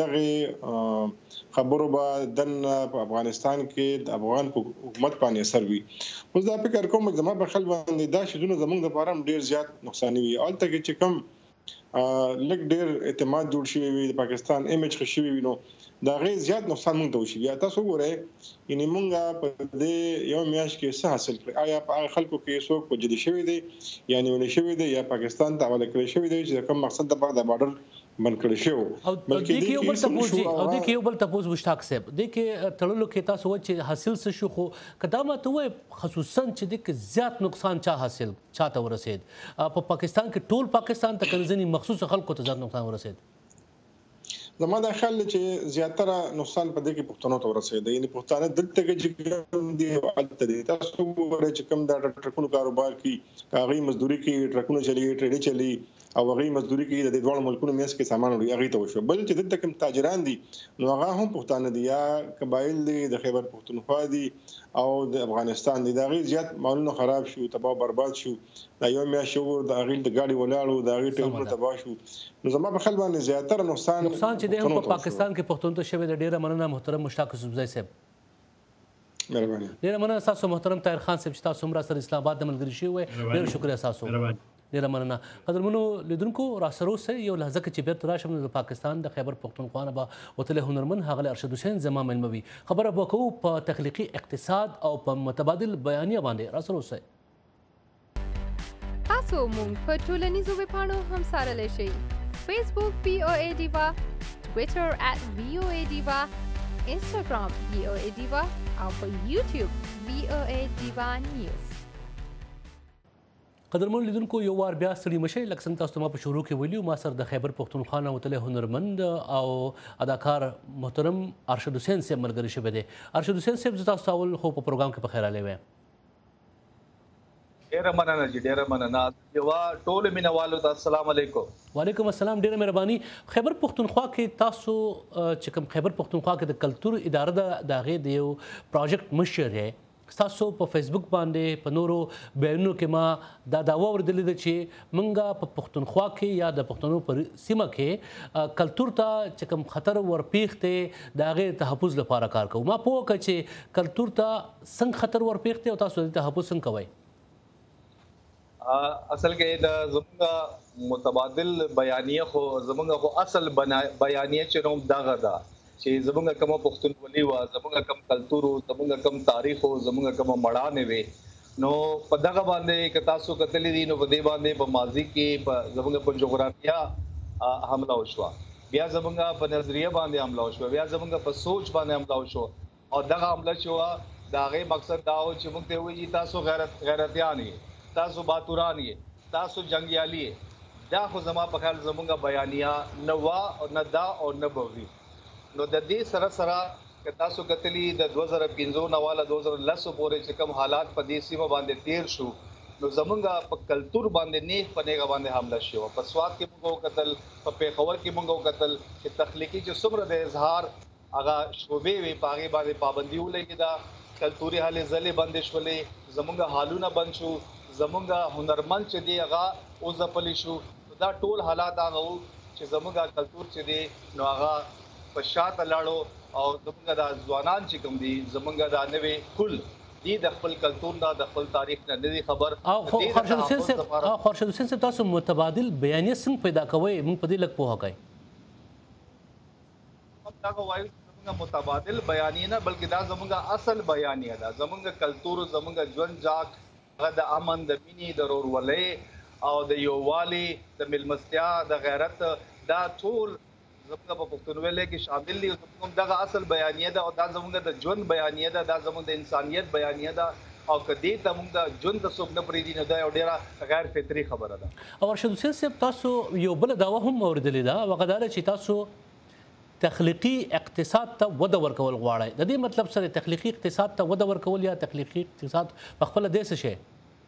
دغه خبرو به د افغانستان کې د افغان حکومت باندې اثر وي. اوس دا فکر کوم زما په خل باندې دا شونه زموږ د پاره ډیر زیات نقصان وي الته کې چې کم لګ ډیر اعتماد جوړ شوی وي د پاکستان ایمیج ښه شوی وي نو دا غي زیات نقصان مونږ ته وشي. بیا تاسو ګورئ یعنی مونږه په دې یو میاشت کې څه حاصل کړی آیا په خلکو کې څوک په جدي شوی دی یعنی ولې شوی دی یا پاکستان ته حواله کړی شوی دی چې کوم مقصد د بارډر بند کړی شو بلکې دې کې یو بل تاسو مشتاق صاحب دې کې تړلو کې تاسو و چې حاصل څه شو خو قدامت وای خصوصا چې دې کې زیات نقصان حاصل چاته ورسید په پاکستان کې ټول پاکستان ته کنځنی مخصوص خلکو ته زیات نقصان ورسید. زما دا خیال چې زیاتره نقصان په دې کې پښتنو ته ورسېد یعنی پښتانه دلته کې چې دی حالت دی تاسو ګورئ چې کوم دا ټرکونو کاروبار کې کاغی مزدوري کې ټرکونو چلی ټریډي چلی او هغه مزدوري کې د دوه ملکونو میس کې سامان وړي هغه ته وشو بل چې دلته کوم تاجران دي نو هغه هم پښتانه دي یا قبایل دي د خیبر پښتونخوا دي او د افغانستان دي دا غي زیات مالونه خراب شو تباہ برباد شو دا یو میا شو د هغه د گاډي ولاړو دا غي ټول تباہ شو نو زما په خپل باندې زیاتره نقصان چې د په پاکستان کې پښتون ته شوی د ډیره مننه محترم مشتاق یوسفزئی صاحب مهرباني ډیره مننه تاسو محترم طاهر خان صاحب چې تاسو هم را سره اسلام آباد د ملګری شوی ډیر شکریا تاسو ډیره مننه. قدرمنو لیدونکو را سره اوسئ یو لحظه کې چې بیرته راشم د پاکستان د خیبر پښتونخوا نه به وتلی هنرمند ښاغلی ارشد حسین زما مېلمه وي خبره به کوو په تخلیقي اقتصاد او په متبادل بیانیه باندې را سره اوسئ. تاسو مونږ په ټولنیزو ویبپاڼو هم څارلی شئ فیسبوک VOA ډیوا ټویټر @VOA ډیوا انسټاګرام VOA ډیوا او په یوټیوب VOA ډیوا نیوز. قدرمن لیدونکو یو وار بیا ستړي مشئ لکه څنګه تاسو ما په شروع کې ویلي ما سره د خیبر پښتونخوا نه وتلی هنرمند او اداکار محترم ارشد حسین صاحب ملګری شوی دی. ارشد حسین صاحب زه تاسو اول خو په پروګرام کې په خیر راغلی وایم. ډیره مننه جی ډیره مننه یو ټول مینوالو ته السلام علیکم. وعلیکم السلام ډیره مهرباني. خیبر پښتونخوا کې تاسو چې کوم خیبر پښتونخوا کې د کلتور اداره د هغې د یو پروجیکټ مشر یې تاسو په فیسبوک باندې په نورو بیانونو کې ما دا دعوه اوریدلې ده چې موږ په پښتونخوا کې یا د پښتنو پر سیمه کې کلتور ته چې کوم خطر ورپېښ دی د هغې تحفظ لپاره کار کوو. ما پوه کړه چې کلتور ته څنګه خطر ورپېښ دی او تاسو د تحفظ څنګه کوئ. اصل کې د زموږ متبادل بیانیه خو زموږ خو اصل بیانیه چې نوم دغه ده چې زموږ کوم پښتونولي و زموږ کوم کلتور زموږ کوم تاریخ او زموږ کوم مړانه وي نو په دغه باندې ک تاسو کتلې دي نو په دې باندې په ماضي کې په زموږ په جغرافیا حمله وشو بیا زموږ په نظریه باندې حمله وشو بیا زموږ په سوچ باندې حمله وشو او دغه حمله شو دا غي مقصد دا و چې موږ ته وایي تاسو غیرتيان یې تاسو باتوران یې تاسو جنگیالي دا خو زما په خیال زموږ بیانیه نه وا او نه دا او نه بوي نو د دې سره سره که تاسو کتلی د 2015 نه والا 2010 پورې چې کوم حالات په دې سیمه باندې تیر شو نو زمونږ په کلتور باندې نیغ په نیغه باندې حمله شو په سواد کې موږ قتل په پیښور کې موږ قتل چې تخلیقي چې څومره د اظهار هغه شوبې وي پاغي باندې پابندي ولګي دا کلتوري حالې زلې بندش ولې زمونږ حالونه بند شو زمونږ هنرمند چې دی هغه او ځپلی شو دا ټول حالات هغه چې زمونږ کلتور چې دی نو هغه په شاته لاړو او زمونږ د ځوانان چې کوم دي زمونږ د نوې کل دي د خپل کلتور نه د خپل تاریخ نه ندي خبر او خورشید حسین صاحب تاسو متبادل بیانیه څنګه پیدا کوئ موږ په دې لږ پوهه کوئ. دا وایو زمونږ متبادل بیانیه نه بلکې دا زمونږ اصل بیانیه ده زمونږ کلتور زمونږ ژوند ځاک د امن د مینې د ورورولۍ او د یووالي د ملمستیا د غیرت دا ټول زموږ په پښتونولۍ کې شامل دي. زموږ دغه اصل بیانیه ده او دا زموږ د ژوند بیانیه ده، دا زموږ د انسانیت بیانیه ده او کدی ته موږ د ژوند د څوک نه پریدي نه دا یو ډیره غیر فطري خبره ده. او ارشد حسین صاحب تاسو یو بل دعوه هم اوریدلې ده هغه دا چې تاسو تخلیقي اقتصاد ته وده ورکول غواړئ. د دې مطلب سره تخلیقي اقتصاد ته وده ورکول یا تخلیقي اقتصاد په خپل د څه شي؟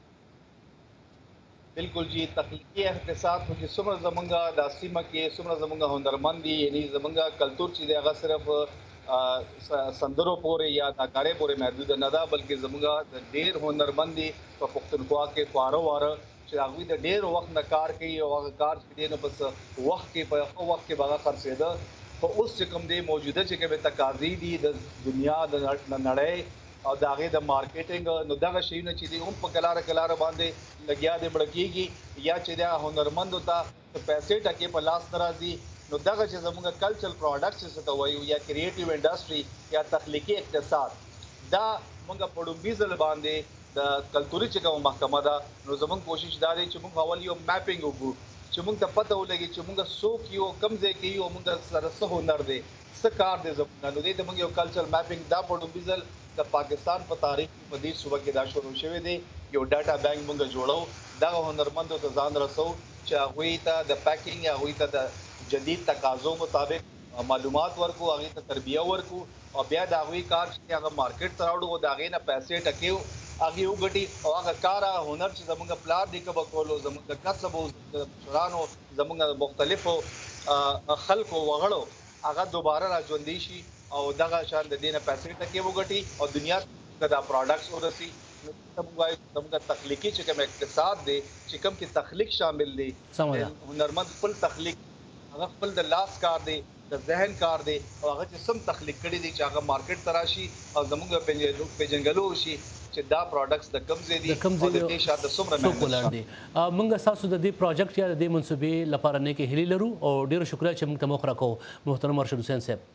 بالکل جی، تخلیقي اقتصاد خو چې څومره زمونږ د سیمه کې څومره زمونږ هنرمند دي، یعنی زمونږ کلتور چې دی هغه صرف سندرو پورې یا ناکارې پورې محدود نه ده، بلکې زموږ د ډېر هنرمند دي په پښتونخوا کې خواره واره چې هغوی د ډېر وخت نه کار کوي او هغه کار چې دی نو بس وخت کې په یو وخت کې به هغه خرڅېده. خو اوس چې کوم دی موجوده چې کومې تقاضې دي د دنیا د نړۍ او د هغې د مارکیټینګ، نو دغه شیونه چې دي هم په کلاره باندې لګیا دی مړه کېږي یا چې دا هنرمندو ته پیسې ټکې په لاس نه راځي. نو دغه چې زموږ کلچرل پروډکټس څه ته وایو یا کریټیو انډسټري یا تخلیقي اقتصاد، دا موږ په ډومبي ځل باندې د کلتوري چې کومه محکمه ده نو زموږ کوشش دا دی چې موږ اول یو میپینګ وکړو چې موږ ته پته ولګي چې موږ څوک یو کوم ځای کې یو موږ سره څه هنر دی څه کار دی زموږ. نو دې ته موږ یو کلچرل میپینګ دا په ډومبي ځل د پاکستان په تاریخ په دې صوبه کې دا شروع شوی دی. یو ډاټا بانک موږ جوړو، دغه هنرمندو ته ځان رسو چې هغوی ته د پیکینګ هغوی ته د جدید تقاضو مطابق معلومات ورکو، هغوی ته تربیه ورکو او بیا د هغوی کار چې هغه مارکیټ ته راوړو او د هغې نه پیسې ټکیو هغې وګټي او هغه کار هغه هنر چې زموږ پلار دی که به کولو، زموږ د کسب او د مشرانو زموږ مختلفو خلکو وغړو هغه دوباره را ژوندی شي او دغه شان د دې نه پیسې ټکې وګټي او دنیا ته دا پروډکټس ورسي. زموږ تخلیقي چې کوم اقتصاد دی چې کوم کې تخلیق شامل دی، هنرمند خپل تخلیق هغه خپل د لاس کار دی، د ذهن کار دی او هغه چې سم تخلیق کړي دي چې هغه مارکیټ ته راشي او زموږ پیژنګلو شي چې دا پروډکټس د کوم ځای دي او د دې شاته څومره مهمت دي. موږ ستاسو د دې پروجیکټ یا د دې منصوبې لپاره نیکې هیلې لرو او ډېر شکریه چې موږ ته موخه راکوو. محترم ارشد حسین صاحب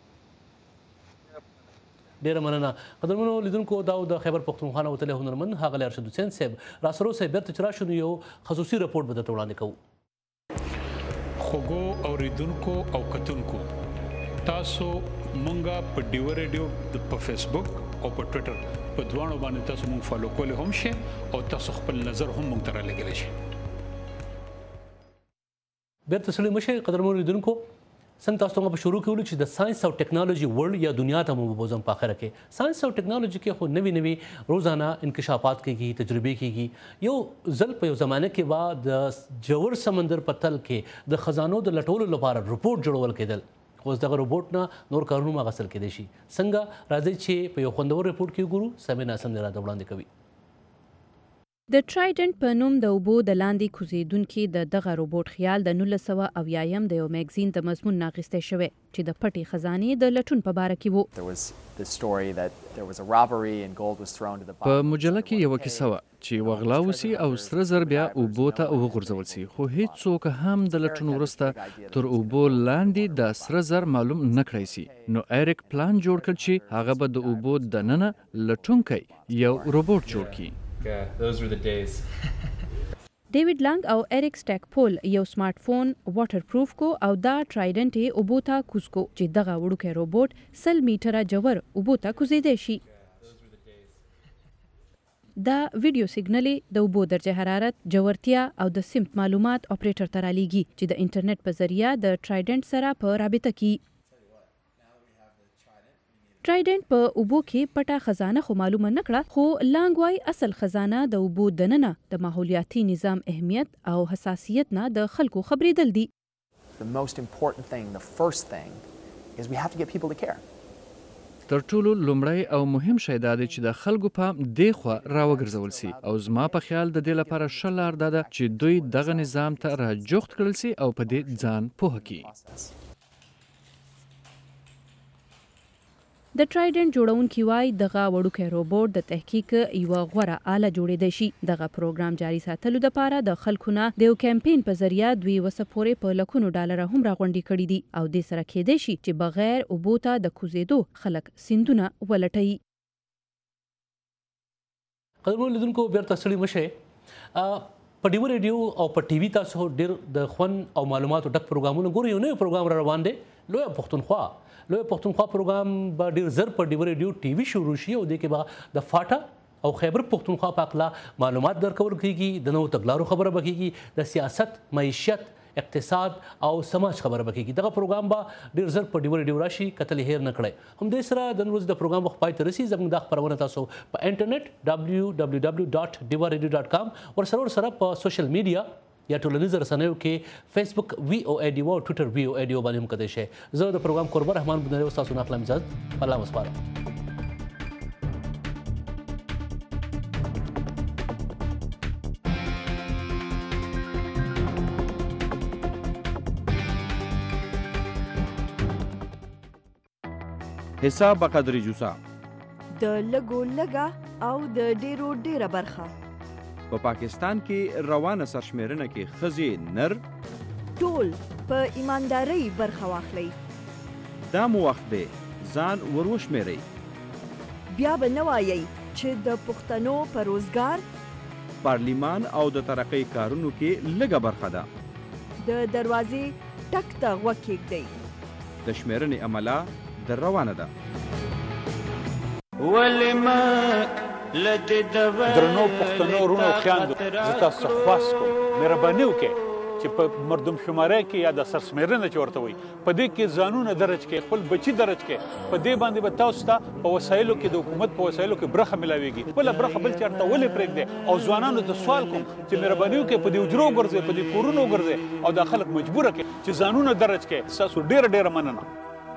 ډیره مننه. قدرمنو لیدونکو، دا د خیبر پښتونخوا نه وتلی هنرمند ښاغلی ارشد حسین صاحب راسره اوسئ. بیرته چې راشو نو یو خصوصي رپورټ به درته وړاندې کوو. خوږو اوریدونکو او کتونکو، تاسو مونږه په ډیو ریډیو په فیسبوک او په ټویټر په دواړو باندې تاسو مونږ فالو کولی هم شئ او تاسو خپل نظر هم مونږ ته رالیږلی شئ. بیرته ستړي مه شئ قدرمنو لیدونکو. څنګه تاسو ته په شروع کې ویلو چې د ساينس او ټیکنالوژي ورلد یا دنیا ته مو بوزم په اخره کې ساينس او ټیکنالوژي کې خو نوي روزانه انکشافات کیږي، تجربې کیږي. یو ځل په یو زمانه کې بعد د جوړ سمندر په تل کې د خزانو د لټولو لپاره رپورټ جوړول کېدل، خو دغه روبوټ نه نور کارونه مغسل کېدای شي. څنګه راځي چې په یو خوندور رپورټ کې ګورو. سمې ناسم نه راته وړاندې کوي. د ټرایډنټ په نوم د اوبو د لاندې کوزیدونکي د دغه روبوټ خیال د 1980 د یو میګزین د مضمون ناغسته شوی چې د پټي خزانې د لټون په باره کې وو. په مجله کې یو کیسه وه چې وغلا وسی او سره زر بیا اوبو ته وغورځول سي، خو هیڅوک هم د لټون وروسته تر اوبو لاندې د سره زر معلوم نه کړی سي. نو ایریک پلان جوړ کړ چې هغه به د اوبو دننه لټونکی یو روبوټ جوړ کړي. ډیوډ لانګ او ایریک سټیکپول یو سمارټ فون واټر پروف کو او دا ټرایډنټ یې اوبو ته کوز کو چې دغه وړوکی روبوټ 100 میټره جوور اوبو ته کوزیدای شي. دا ویډیو سیګنل د اوبو درجه حرارت، جوړتیا او د سمت معلومات اپریټر ته رالیږي چې د انټرنیټ په ذریعہ د ټرایډنټ سره په رابطه کې. ټرایډنټ په اوبو کې پټه خزانه خو معلومه نه کړه، خو لانګ وای اصل خزانه د اوبو دننه د ماحولیاتي نظام اهمیت او حساسیت نه د خلکو خبرېدل دي. تر ټولو لومړی او مهم شی دا دی چې د خلکو پام دې خوا راوګرځول سي او زما په خیال د دې لپاره ښه لار دا ده چې دوی دغه نظام ته راجوخت کړل سي او په دې ځان پوهه کړي. د ټرایډنټ جوړونکي وای دغه وړوکی روبوټ د تحقیق یوه غوره آله جوړیدای شي. دغه پروګرام جاري ساتلو دپاره د خلکو نه د یو کمپین په ذریعه دوی وسه پورې په لکونو ډالره هم راغونډي کړي دي او دې سره کېدای شي چې بغیر اوبو ته د کوزیدو خلک سیندونه ولټوي. قدرمنو لیدونکو، بیرته ستړي مه شئ. په ډیو ریډیو او په ټي وي تاسو ډیر د خوند او معلوماتو ډک پروګرامونه ګورئ. یو نوی پروګرام را روان دی لویه پښتونخوا پروګرام به ډیر زر په ډیو ریډیو ټي وي شروع شي او د کې به د فاټا او خیبر پښتونخوا په اړه معلومات درکول کیږي، د نوو تګلارو خبره به کیږي، د سیاست، معیشت، اقتصاد او سماج خبره به کیږي. دغه پروګرام به ډیر زر په ډیو ریډیو راشي، کتل هیر نه کړئ. همدې سره د نن ورځې د پروګرام وخت پای ته رسي. زموږ دا خپرونه تاسو په انټرنیټ www.diva.radio.com ورسره په سوشل میډیا یا ټولنیزو رسنیو کې فیسبوک VOA ډیوا او ټویټر VOA ډیوا باندې هم کتلی شئ. زه د پروګرام کوربه رحمان بنری اوس تاسو نه اخلم اجازه. الله مو سپارم. حساب بقدر جوسا د لګو لګا او د ډیرو ډیره برخه په پاکستان کې روانه سرشمیرنه کې ښځې نر ټول په ایماندارۍ برخه واخلئ. دا مو وخت دی ځان وروشمیرئ. بیا به نه وایئ چې د پښتنو په روزګار، پارلیمان او د ترقۍ کارونو کې لږه برخه ده. د دروازې ټک ته غوږ کېږدئ. د شمیرنې عمله در روانه ده. درنو پښتنو ورونو خویندو، زه تاسو څخه خواست کوم مهرباني وکړئ چې په مردم شمارۍ کې یا د سرشمیرنه چې ورته وایي په دې کې ځانونه درج کړئ، خپل بچي درج کړئ. په دې باندې به تاسو ته په وسایلو کې د حکومت په وسایلو کې برخه ملاویږي. خپله برخه بل چېرته ولې پرېږدئ؟ او ځوانانو ته سوال کوم چې مهرباني وکړئ په دې حجرو وګرځئ، په دې کورونو وګرځئ او دا خلک مجبوره کړئ چې ځانونه درج کړئ. ستاسو ډېره مننه.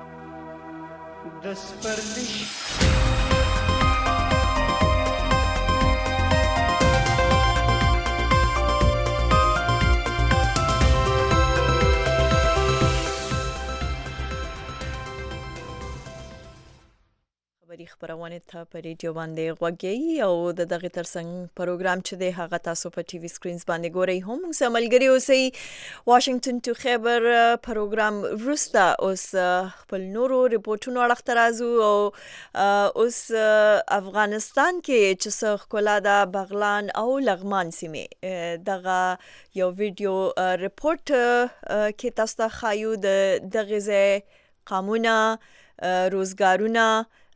خبرونه ته په ریډیو باندې غوږی او د دغه ترڅنګ پروګرام چې دی هغه تاسو په ټي وي سکرینز باندې ګورئ. هم موږ ملګری اوسئ. واشنگټن ټو خیبر پروګرام وروسته اوس خپل نورو ریپورتونو اړخ ته راځو او اوس افغانستان کې چې څه ښکلا ده بغلان او لغمان سیمې دغه یو ویډیو ریپورت کې تاسو ته ښایو د دغه ځای قامونه، روزګارونه،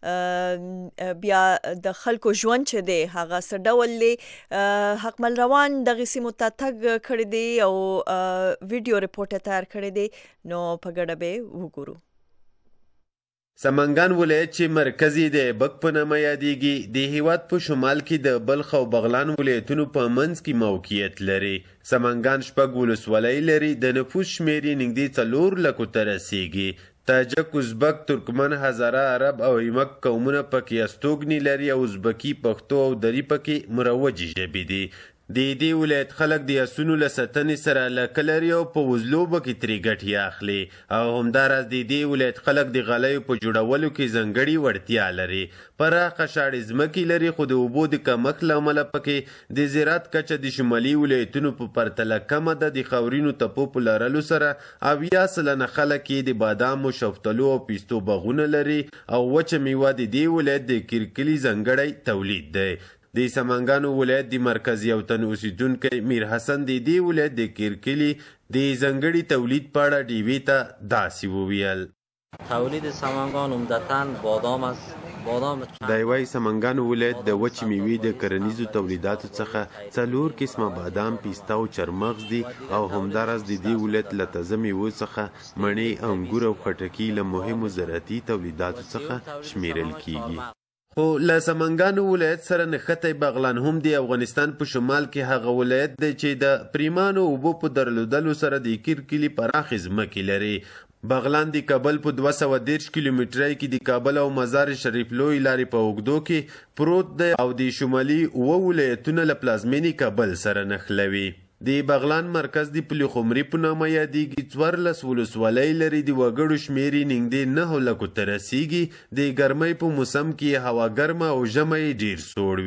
بیا د خلکو ژوند چې دی هغه څه ډول دی. حکمل روان دغه سیمو ته تګ کړی دی او ویډیو ریپورټ تیار کړی دی. نو په ګډه به وګورو. سمنګان ولایت چې مرکزی دی بک په نامه یادیږي د هیواد په شمال کې د بلخ او بغلان ولایتونو په منځ کې موقعیت لري. سمنګان شپږ ولسوالۍ لري. د نفوس شمیر یې نږدې 4 لکو ته رسیږي. تاجک، ازبک، ترکمن، هزاره، عرب او ایمک قومونه پکې استوګنې لري او ازبکي، پښتو او دری پکې مروجې ژبې دي. د دې ولایت خلک د اسونو له ساتنې سره علاقه لري او په وزلوبه کې ترې ګټې اخلي او همداراز د دې ولایت خلک د غالیو په جوړولو کې ځانګړې وړتیا لري. پراخه شاړې ځمکې لري خو د اوبو د کمښت له امله پکې د زراعت کچه د شمالي ولایتونو په پرتله کمه ده. د خاورینو تپو په لرلو سره 80% خلک یې د بادامو، شفتلو او پیستو باغونه لري او وچه میوه د دې ولایت د کرکلي ځانګړی تولید دی. د سمنګانو ولایت د مرکزي او تن اوسیدونکی میر حسن د دې ولایت د کرکلي د ځانګړي تولید په اړه ډي وي ته داسې وویل. تولید سمنګان عمدتاً بادام است. دی وايي سمنګانو ولایت د وچې میوې د کرنیزو تولیداتو څخه 4 قسمه بادام، پیستا او چرمغز دي او همداراز د دې ولایت له تازه میوو څخه مڼې، انګور او خټکي له مهمو زراعتي تولیداتو څخه شمیرل کیږي. خو له سمنګانو ولایت سره نښتی بغلان هم د افغانستان په شمال کې هغه ولایت دی چې د پریمانو اوبو په درلودلو سره د کرکلي پراخې ځمکې لري. بغلان د کابل په 213 کیلومترۍ کې د کابل او مزار شریف لوی لارې په اوږدو کې پروت دی او د شمالي 7 ولایتونه له پلازمینې کابل سره نښلوي. د بغلان مرکز د پلخمري په نامه یادیږي. 14 ولسوالۍ لري. د وګړو شمیر یې نږدې 9 لکو ته رسیږي. د ګرمۍ په موسم کې هوا ګرمه او ژمی ډیر سوړ وي.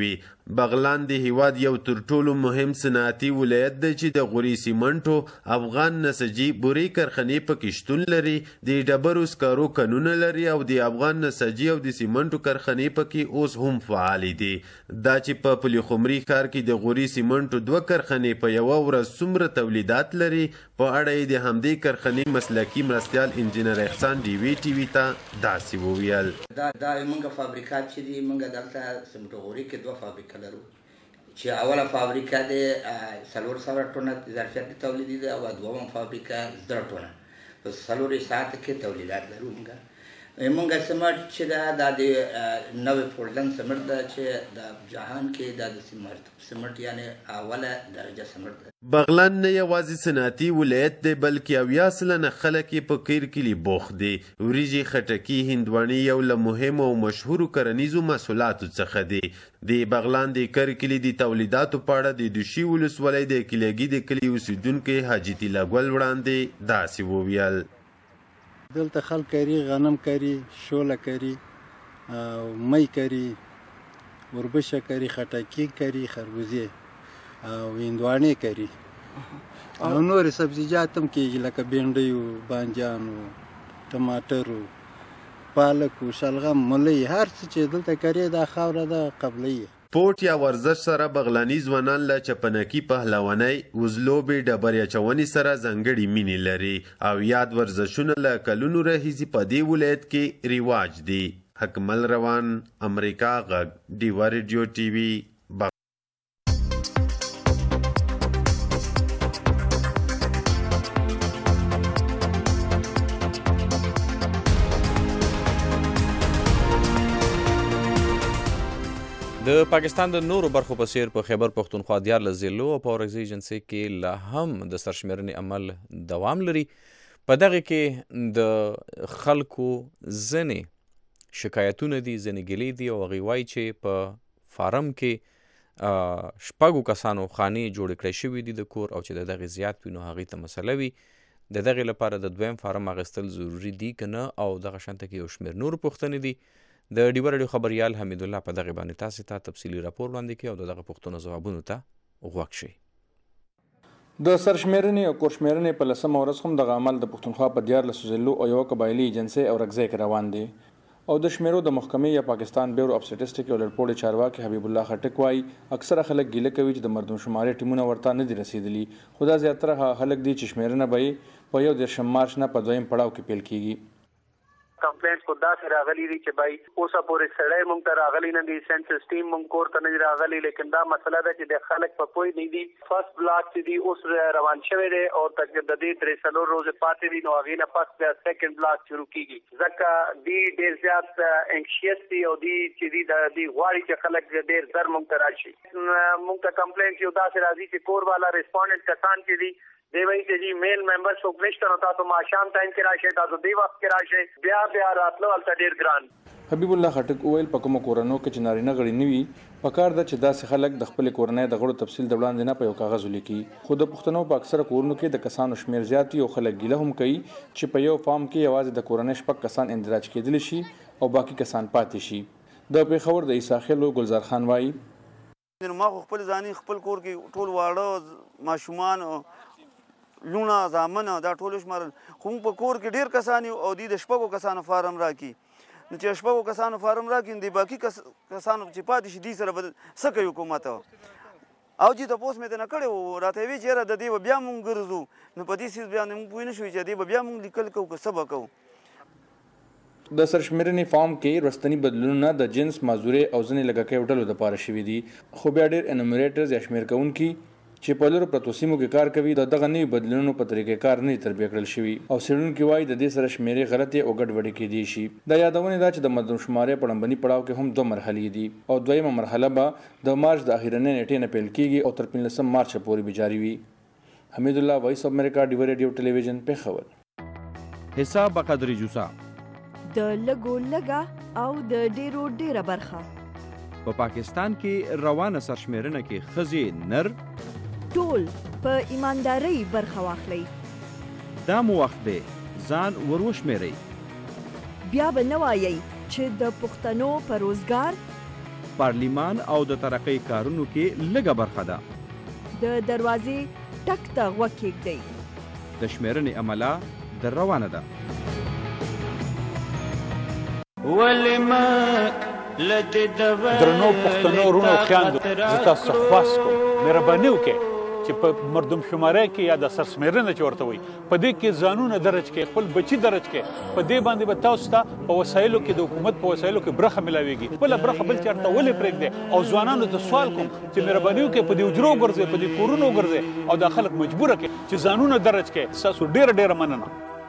بغلان د هیواد یو تر ټولو مهم صنعتي ولایت دی چې د غوري سیمنټو افغان نسجي بوري کارخانې پکې شتون لري، د ډبرو سکارو کانونه لري او د افغان نسجي او د سیمنټو کارخانې پکې اوس هم فعال دي. دا چې په پلي خمري ښار کې د غوري سیمنټو 2 کارخانې په یوه ورځ څومره تولیدات لري په اړه یې د همدې کارخانې مسلکي مرستیال انجینر احسان ډیوي ټي وي ته داسې وویل. دا موږ فابریکات چې دي موږ دلته سیمنټو غوري کې 2 فابریکه لرو چې اوله فابریکه د 400 ټنه ظرفیت تولیدي ده او دومه فابریکه 10 ټنه په 4 ساعت کې تولیدات لرو. موږ سیمنټ چې دا د نوې پورتلند سیمنټ ده چې د جهان کې د سیمنټ یعنی اوله درجه سیمنټ ده. بغلان نه یوازې صنعتي ولایت دی بلکې 70 سلنه خلک یې په قیر کلي بوخت دي. وریجې، خټکي، هندواڼې یو له مهمو او مشهورو کرنیزو محصولاتو څخه دي. د بغلان د کر کلي د تولیداتو په اړه د دوشي ولسوالۍ د کلیګي د کلي اوسیدونکي حاجي طلا ګل وړاندې داسې وویل. دلته خلک کري، غنم کري، شوله کري، می کري، وربشه کري، خټکي کري، خربوزې او هندواڼې کري او نور سبزیجات هم کېږي لکه بینډیو، بانجانو، ټماټرو، پالکو، شلغم، ملی، هر څه چې دلته کري دا خاوره ده قبلي. سپورټ یا ورزش سره بغلاني ځوانان له چپنکي پهلوانۍ، وزلوبې، ډبرې اچونې سره ځانګړې مینې لري او یاد ورزشونه له کلونو راهیسې په دې ولایت کې رواج دي. حکمل روان، امریکا غږ، ډیوا ریډیو ټي وي. د پاکستان د نورو برخو په څیر په خیبر پښتونخوا 14 ضلعو او په اورکزۍ ایجنسۍ کې لا هم د سرشمېرنې عمل دوام لري. په دغه کې د خلکو ځینې شکایتونه دي، ځینې ګیلې دي او هغوی وایي چې په فارم کې 6 کسانو خانې جوړې کړې شوي دي د کور او چې د دغې زیات وي نو هغوی ته مسله وي. د دغې لپاره د 2م فارم اخیستل ضروري دي که نه او دغه شانته کې یو شمېر نور پوښتنې دي. د ډیوا راډیو خبریال حمید الله په دغه باندې تاسو ته تفصیلي راپور وړاندې کوي او دغه پوښتنو ځوابونو ته غوږ شئ. د سرشمېرنې او کورشمېرنې په 10مه ورځ هم دغه عمل د پښتونخوا په 14 ضلعو او یوه قبایلي ایجنسۍ اورکزۍ کې روان دی او د شمیرو د محکمې یا پاکستان بیورو اف سټیټسټیک او لړپوړې چارواکي حبیب الله خټک وایي اکثره خلک ګیله کوي چې د مردم شمارې ټیمونه ورته نه دي رسیدلي، خو دا زیاتره خلک دي چې شمیرنه به یې په 1 مارچ نه په 2م پړاو کې پیل کیږي. کمپلینټ کو داسې راغلي دي چې بای اوسه پورې سړی مونږ ته راغلی نه دي، سنسس ټیم مونږ کور ته نه راغلی، لیکن دا مسله ده چې د خلک په پوی نه دي. فرست بلاک چې دی اوس روان شوی دی او تک د دې 3 ورځې پاتې دي نو هغې نه پس بیا سیکنډ بلاک شروع کیږي. ځکه دی ډېر زیات انکشیس دي او دی چې دی غواړي چې خلک ډېر زر مونږ ته راشي. مونږ ته کمپلینټ یو داسې راځي چې کور والا ریسپونډنټ کسان چې دي دی وایي چې جی میل ممبر څوک نشته نو تاسو ماښام ټایم کې راشئ، تاسو دې وخت کې راشئ، بیا راتلو هلته ډېر ګران. حبیب الله خټک وویل په کومو کورنیو کې چې نارینه غړي نه وي پکار ده چې داسې خلک د خپلې کورنۍ د غړو تفصیل د وړاندې نه په یو کاغذ ولیکي. خو د پښتنو په اکثره کورونو کې د کسانو شمېر زیات وي او خلک ګیله هم کوي چې په یو فارم کې یوازې د کورنۍ 6 کسان اندراج کېدلی شي او باقي کسان پاتې شي. د پېښور د عیساخیلو ګلزار خان وایي ما خپل ځاني خپل کور کې ټول واړه ماشومان لونه زامنه دا ټول شمارل، خو په کور کې ډېر کسان او د 6 کسانو فارم راکړي نو چې 6 کسانو فارم راکړي د باقي کسانو چې پاتې شي دې سره به څه کوي حکومت او چې تپوس مې ته نه کړی و راته ویل چې یاره د دې به بیا مونږ ګرځو نو په دې څیز بیا موږ پوه نه شوي چې دې به بیا مونږ لیکل کوو که څه به کوو. د سرشمېرنې فارم کې رستنی بدلونونه د جنس، مازورې او ځینې لږکیو ډلو دپاره شوي دي، خو بیا ډېر انومریټرز یا شمېر کوونکي چې په لرو پرتو سیمو کې کار کوي د دغه نوي بدلونونو په طریقې کار نه تربیه کړل شوي او څېړونکي وایي د دې سره شمېرې غلطې او ګډوډې کیدی شي. دا یادونه ده چې د مردم شمارې په لومړني پړاو کې هم 2 مرحلې دي او 2مه مرحله به د مارچ د اخرنۍ نیټې نه پیل کیږي او تر 15 مارچ پورې به جاري وي. حمید الله، وایس اف امریکا، ډیوا ریډیو ټلویزیون، پېښور. حساب بقدر جوسا د لګو لګا او د ډیرو ډیره برخه په پاکستان کې روانه سرشمېرنه کې ښځې نر ټول په ایماندارۍ برخه واخلئ. دا مو وخت دی ځان ور وشمېرئ. بیا به نه وایئ چې د پښتنو په روزګار پارلیمان او د ترقۍ کارونو کې لږه برخه ده. د دروازې ټک ته غوږ کېږدئ. د شمیرنې عمله در روانه ده. درنو پښتنو ورونو او خویندو، زه تاسو څخه خواست کوم مهرباني وکړئ چې په مردم شمارۍ کې یا د سرشمېرنه چې ورته وایي په دې کې ځانونه درج کړئ، خپل بچي درج کړئ. په دې باندې به تاسو ته په وسایلو کې د حکومت په وسایلو کې برخه ملاویږي. خپله برخه بل چېرته ولې پرېږدئ؟ او ځوانانو ته سوال کوم چې مهرباني وکړئ په دې حجرو وګرځئ، په دې کورونو وګرځئ او دا خلک مجبوره کړئ چې ځانونه درج کړئ. ستاسو ډېره مننه.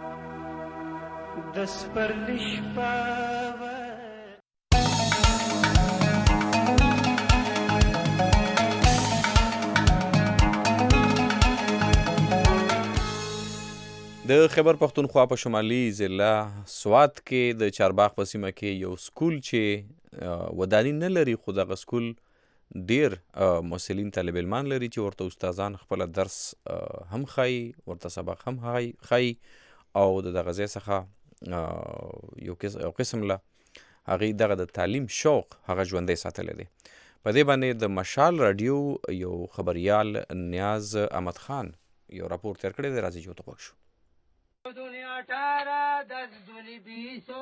د خیبر پښتونخوا په شمالي ضلع سوات کې د چارباغ په سیمه کې یو سکول چې وداني نه لري، خو دغه سکول ډیر مسلین طالب علمان لري چې ورته استادان خپل درس هم ښایي، ورته سبق هم ښایي او د دغه ځای څخه یو قسم له هغې دغه د تعلیم شوق هغه ژوندی ساتلی دی. په دې باندې د مشال راډیو یو خبریال نیاز احمد خان یو راپور تیر کړی دی. راځئ چې ورته غوږ شو. دنیا ټاره دس دونی بیسو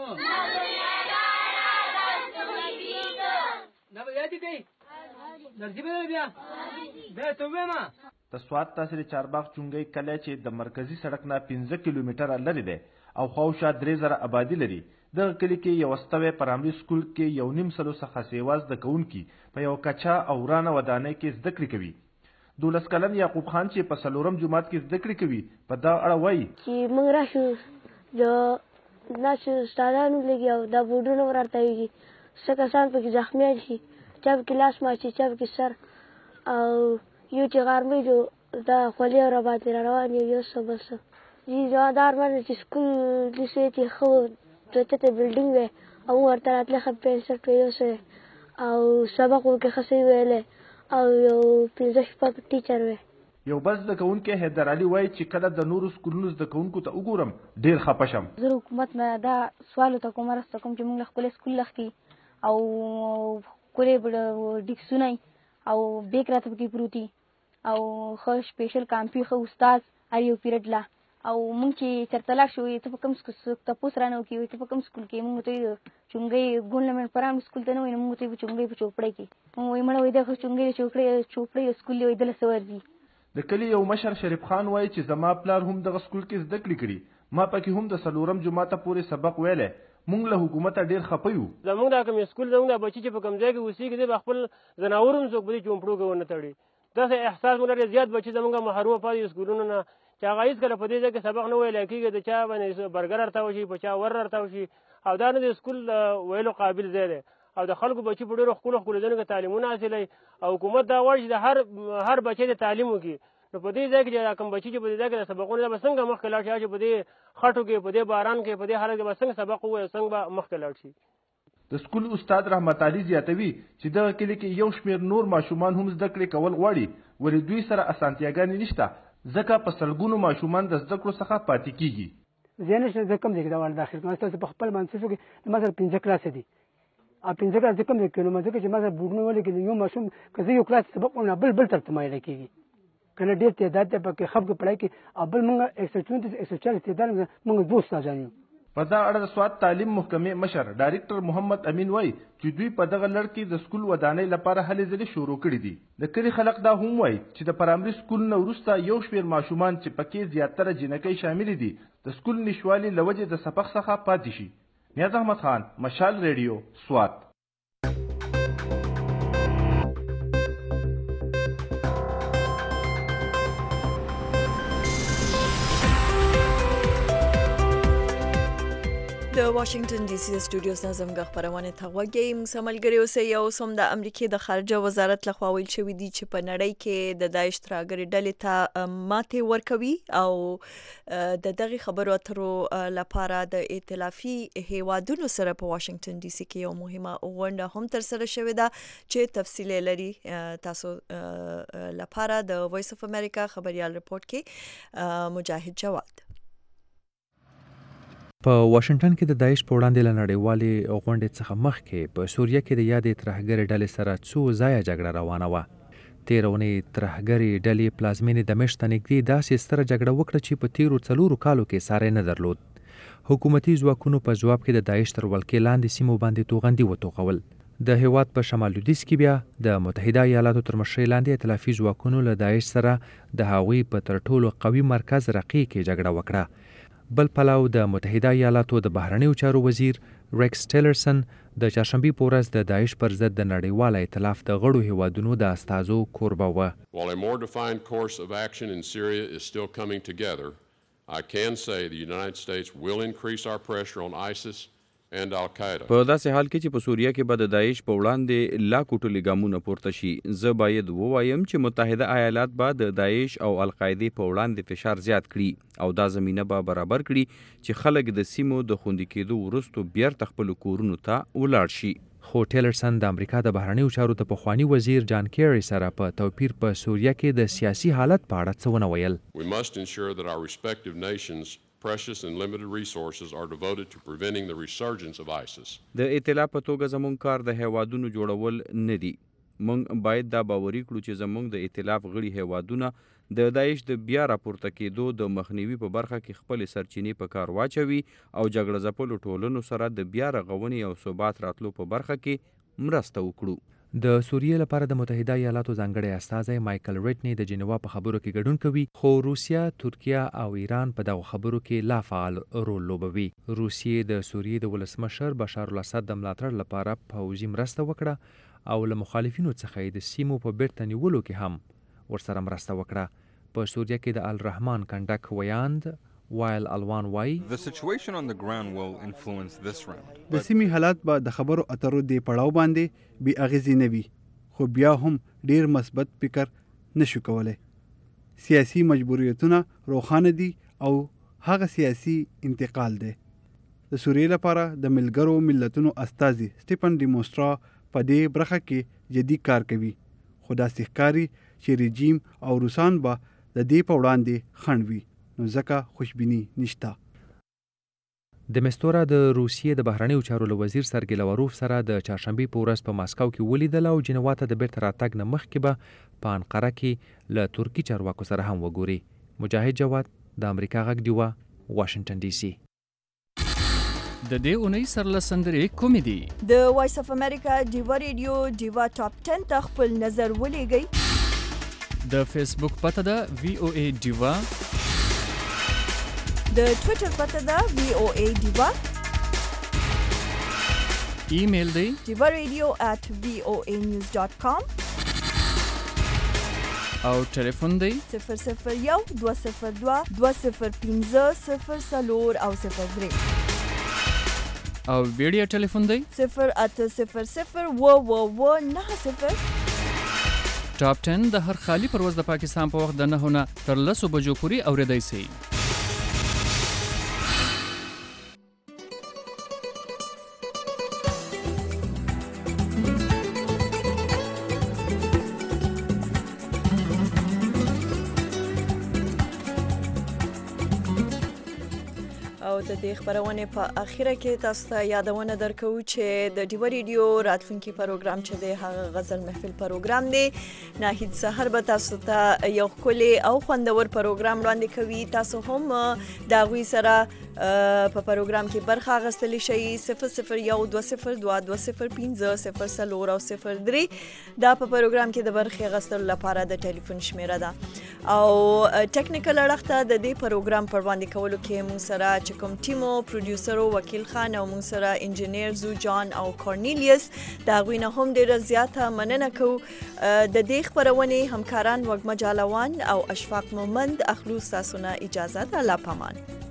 نه به یادی کوي درځي به بیا ته وېما. د سوات تحصیل چارباغ چونګۍ کلی چې د مرکزي سړک نه 15 کیلومتره لرې دی او خواوشا 3000 آبادي لري. دغه کلي کې یو ستوی پرایمري سکول کې 1.5 څخه سیوا زده کوونکي په یو کچا او ورانه ودانۍ کې زده کړې کوي. 12 کلن یعقوب خان چې په 4م جماعت کې زده کړې کوي په دا اړه وایي چې موږ راشو د ناسو استادانو لګي او دا بورډونه ورته وي څه کسان پکې زخمي شي، چا پکې لاس ماچي، چا پکې سر او یو چې غرمې جو دا خولي او باندې روان یو څه بس دي ځوادار باندې چې سکول د سې خو ته بلډینګ وي او ورته راتله خپل سر یو څه او سبق ورکه خسي ویلې او یو 15 ټیچر وي. یو بل زده کوونکی حیدر علي وایي چې کله د نورو سکولونو زده کوونکو ته وګورم ډېر خفه شم. زه حکومت نه دا سوال ته کوم مرسته کوم چې موږ خپل سکول لخي او کولې ډیکسونه او بیک راته کې پروتي او خو سپیشل کامپی خو استاد ایو پیریډ لا او مونږ چې چرته شو ته په کوم سکول ته پوس رانه کوي ته په کوم سکول کې مونږ ته چونګې ګورنمنت پرام سکول ته نه وینم مونږ ته چونګې په چوپړې کې مونږ وایي مړ وای دا چونګې چوپړې سکول وای دل سورځي. د کلی یو مشر شریف خان وایي چې زما پلار هم دغه سکول کې زده کړې کړي، ما پکې هم د 4م جماعت پورې سبق ویلې. مونږ له حکومت ډیر خپه یو. زمونږ دا کوم سکول زمونږ د بچی چې په کوم ځای کې اوسېږي د خپل زناورونو څوک به چومپړو کې ونه تړي. دغه احساس مونږ لري زیات بچی زمونږ محروم پاتې سکولونو نه چې هغه هیڅ کله په دې ځای کې سبق نه ویل کېږي، د چا باندې برګر ارته وشي، په چا ور ارته وشي او دا نه د سکول ویلو قابل ځای دی او د خلکو بچي په ډېرو ښکلو ځایونو کې تعلیمونه حاصلوي او حکومت دا غواړي چې د هر بچی د تعلیم وکړي. نو په دې ځای کې چې کوم بچي چې په دې ځای کې د سبقونه به څنګه مخکې لاړ شي، چې په دې خټو کې په دې باران کې په دې حالت کې به څنګه سبق ووایي، څنګه به مخکې لاړ شي. د سکول استاد رحمت علي زیاتوي چې دغه کلي کې یو شمېر نور ماشومان هم زده کړې کول غواړي، ولې دوی سره اسانتیاګانې نشته ځکه په سلګونو ماشومان د زده کړو څخه پاتې کیږي. زه نشم زه کوم ځای کې دا ول داخل کوم تاسو په خپل منځو کې مثلا 15 کلاس دي ا 15 کلاس کوم ځای کې نو مزه کې مثلا بورنه ولې کې یو ماشوم کزه یو کلاس سبق نه بل تر تمایل کیږي کنه ډیر تعداد ته پکې خبر پړای کې ابل موږ 134 140 تعداد موږ دوست ځانیو. په دا اړه د سوات تعلیم محکمې مشر ډایرکټر محمد امین وایي چې دوی په دغه لړ کې د سکول ودانۍ لپاره هلې ځلې شروع کړي دي. د کلي خلک دا هم وایي چې د پرایمري سکول نه وروسته یو شمېر ماشومان چې پکې زیاتره جنکۍ شامل دي د سکول نشوالي له وجې د سبق څخه پاتې شي. نیاز احمد خان، مشال ریډیو، سوات. د واشنگټن ډي سي سټوډیوز نه زموږ خبرونه ته وګورئ. موږ ملګری اوسئ. یو سم د امریکای د خارجه وزارت لخوا ویل شوی دی چې په نړۍ کې د داعش ترهګرۍ ډلې ته ماتې ورکوي او د دغه خبرو اترو لپاره د ائتلافي هیوادونو سره په واشنگټن ډي سي کې یو مهمه غونډه هم تر سره شوې ده چې تفصیل لري تاسو لپاره د وایس اف امریکا خبريال رپورت کې مجاهد جواد. په واشنگټن کې د داعش په وړاندې له نړیوالې غونډې څخه مخکې په سوریه کې د یادې ترهګرې ډلې سره څو ځایه جګړه روانه وه. تېره اونۍ ترهګرې ډلې پلازمینې دمشق ته نږدې داسې ستره جګړه وکړه چې په تېرو 4 کالو کې ساری نه درلود. حکومتي ځواکونو په ځواب کې د داعش تر ولکې لاندې سیمو باندې توغندي وتوغول. د هیواد په شمال لویدیځ کې بیا د متحده ایالاتو تر مشرۍ لاندې ائتلافي ځواکونو له داعش سره د هغوی په تر ټولو قوي مرکز رقې کې جګړه وکړه. بل پلو د متحده ایالاتو د بهرنیو چارو وزیر ریکس ټیلرسن د چهارشنبې په ورځ د داعش پر ضد د نړیوال ائتلاف د غړو هیوادونو د استازو کوربه وه. While a more defined course of action in Syria is still coming together, I can say the United States will increase our pressure on ISIS and Al-Qaeda. په داسې حال کې چې په سوریه کې به د داعش په وړاندې لا کوټلي ګامونه پورته شي، زه باید ووایم چې متحده ایالات به د داعش او القاعدې په وړاندې فشار زیات کړي او دا زمینه به برابر کړي چې خلک د سیمو د خوندي کېدو وروسته بیرته خپلو کورونو ته ولاړ شي. خو ټیلرسن د امریکا د بهرنیو چارو د پخواني وزیر جان کیری سره په توپیر په سوریه کې د سیاسي حالت په اړه څه ونه ویل. We must ensure that our respective nations precious and limited resources are devoted to preventing the resurgence of ISIS. د ائتلاف په توګه زموږ کار د هیوادونو جوړول نه دي. موږ باید دا باوري کړو چې زموږ د ائتلاف غړي هیوادونه د داعش د بیا راپورته کېدو د مخنیوي په برخه کې خپل سرچینې په کار واچوي او جګړه ځپلو ټولنو سره د بیا رغونې او ثبات راتلو په برخه کې مرسته وکړو. د سوریې لپاره د متحده ایالاتو ځانګړی استازی مایکل ریټنی د جنیوا په خبرو کې ګډون کوي، خو روسیه، ترکیه او ایران په دغو خبرو کې لا فعال رول لوبوي. روسیې د سوریې د ولسمشر بشار الاسد د ملاتړ لپاره پوځي مرسته وکړه او له مخالفینو څخه یې د سیمو په بیرته نیولو کې هم ورسره مرسته وکړه. په سوریه کې د الرحمن کنډک ویاند وایل الوان وای The situation on the ground will influence this round. د سیمې حالات به د خبرو اترو دی پړاو باندې بي اغیزې نه وي، خو بیا هم ډیر مثبت فکر نشو کولای. سیاسي مجبوریتونه روښانه دي او هغه سیاسي انتقال دی. د سوریې لپاره د ملګرو ملتونو استازي سټیفن ډي موسترا په دې برخه کې جدي کار کوي، خو داسې ښکاري چې رژیم او روسان به د دې په وړاندې خنډ وي، نو ځکه خوشبیني نشته. د مستورا د روسیې د بهرنیو چارو له وزیر سرګی لاوروف سره د چهارشنبې په ورځ په ماسکو کې ولیدل او جنوا ته د بیرته راتګ نه مخکې به په انقره کې له ترکي چارواکو سره هم وګوري. مجاهد جواد د امریکا غږ ډیوه، واشنگټن ډي سي. د دې اونۍ سرلسندرې کومې دي؟ د وایس اف امریکا ډیوا ریډیو ډیوا ټاپ 10 ته خپل نظر ولېږئ. د فیسبوک پته ده VOA ډیوا، د ټویټر پته ده VOA ډیوا، ایمیل دی divaradio@voanews.com او ټلیفون دی 001 202 205 0 او 03 او ویډیو ټلیفون دی 0800 90. ټاپ 10 د هر خالی پرواز د پاکستان په وخت د 9 نه تر 10 بجو پورې اوریدای شئ. او د دې خبرونه په اخیره کې تاسو ته یادونه درکو چې د ډیوا ریډیو راتلونکي پروګرام چې د هغه غزل محفل پروګرام دی، ناهید سحر به تاسو ته یو ښکلی او خوندور پروګرام وړاندې کوي. تاسو هم د هغوی سره په پروګرام کې برخه اخیستلی شئ. 001 202 205 0 او 03 دا په پروګرام کې د برخې اخیستلو لپاره د ټلیفون شمیره ده. او ټیکنیکل اړخ ته د دې پروګرام پر وړاندې کولو کې موږ سره چې کوم ټیمو پروډوسرو وکیل خان او موږ سره انجینیر زو جان او کورنیلیس، د هغوی نه هم ډېره زیاته مننه کوو. د دې خپرونې همکاران وږمه جالوان او اشفاق مومند اخلو ستاسو نه اجازه ده. الله پامان.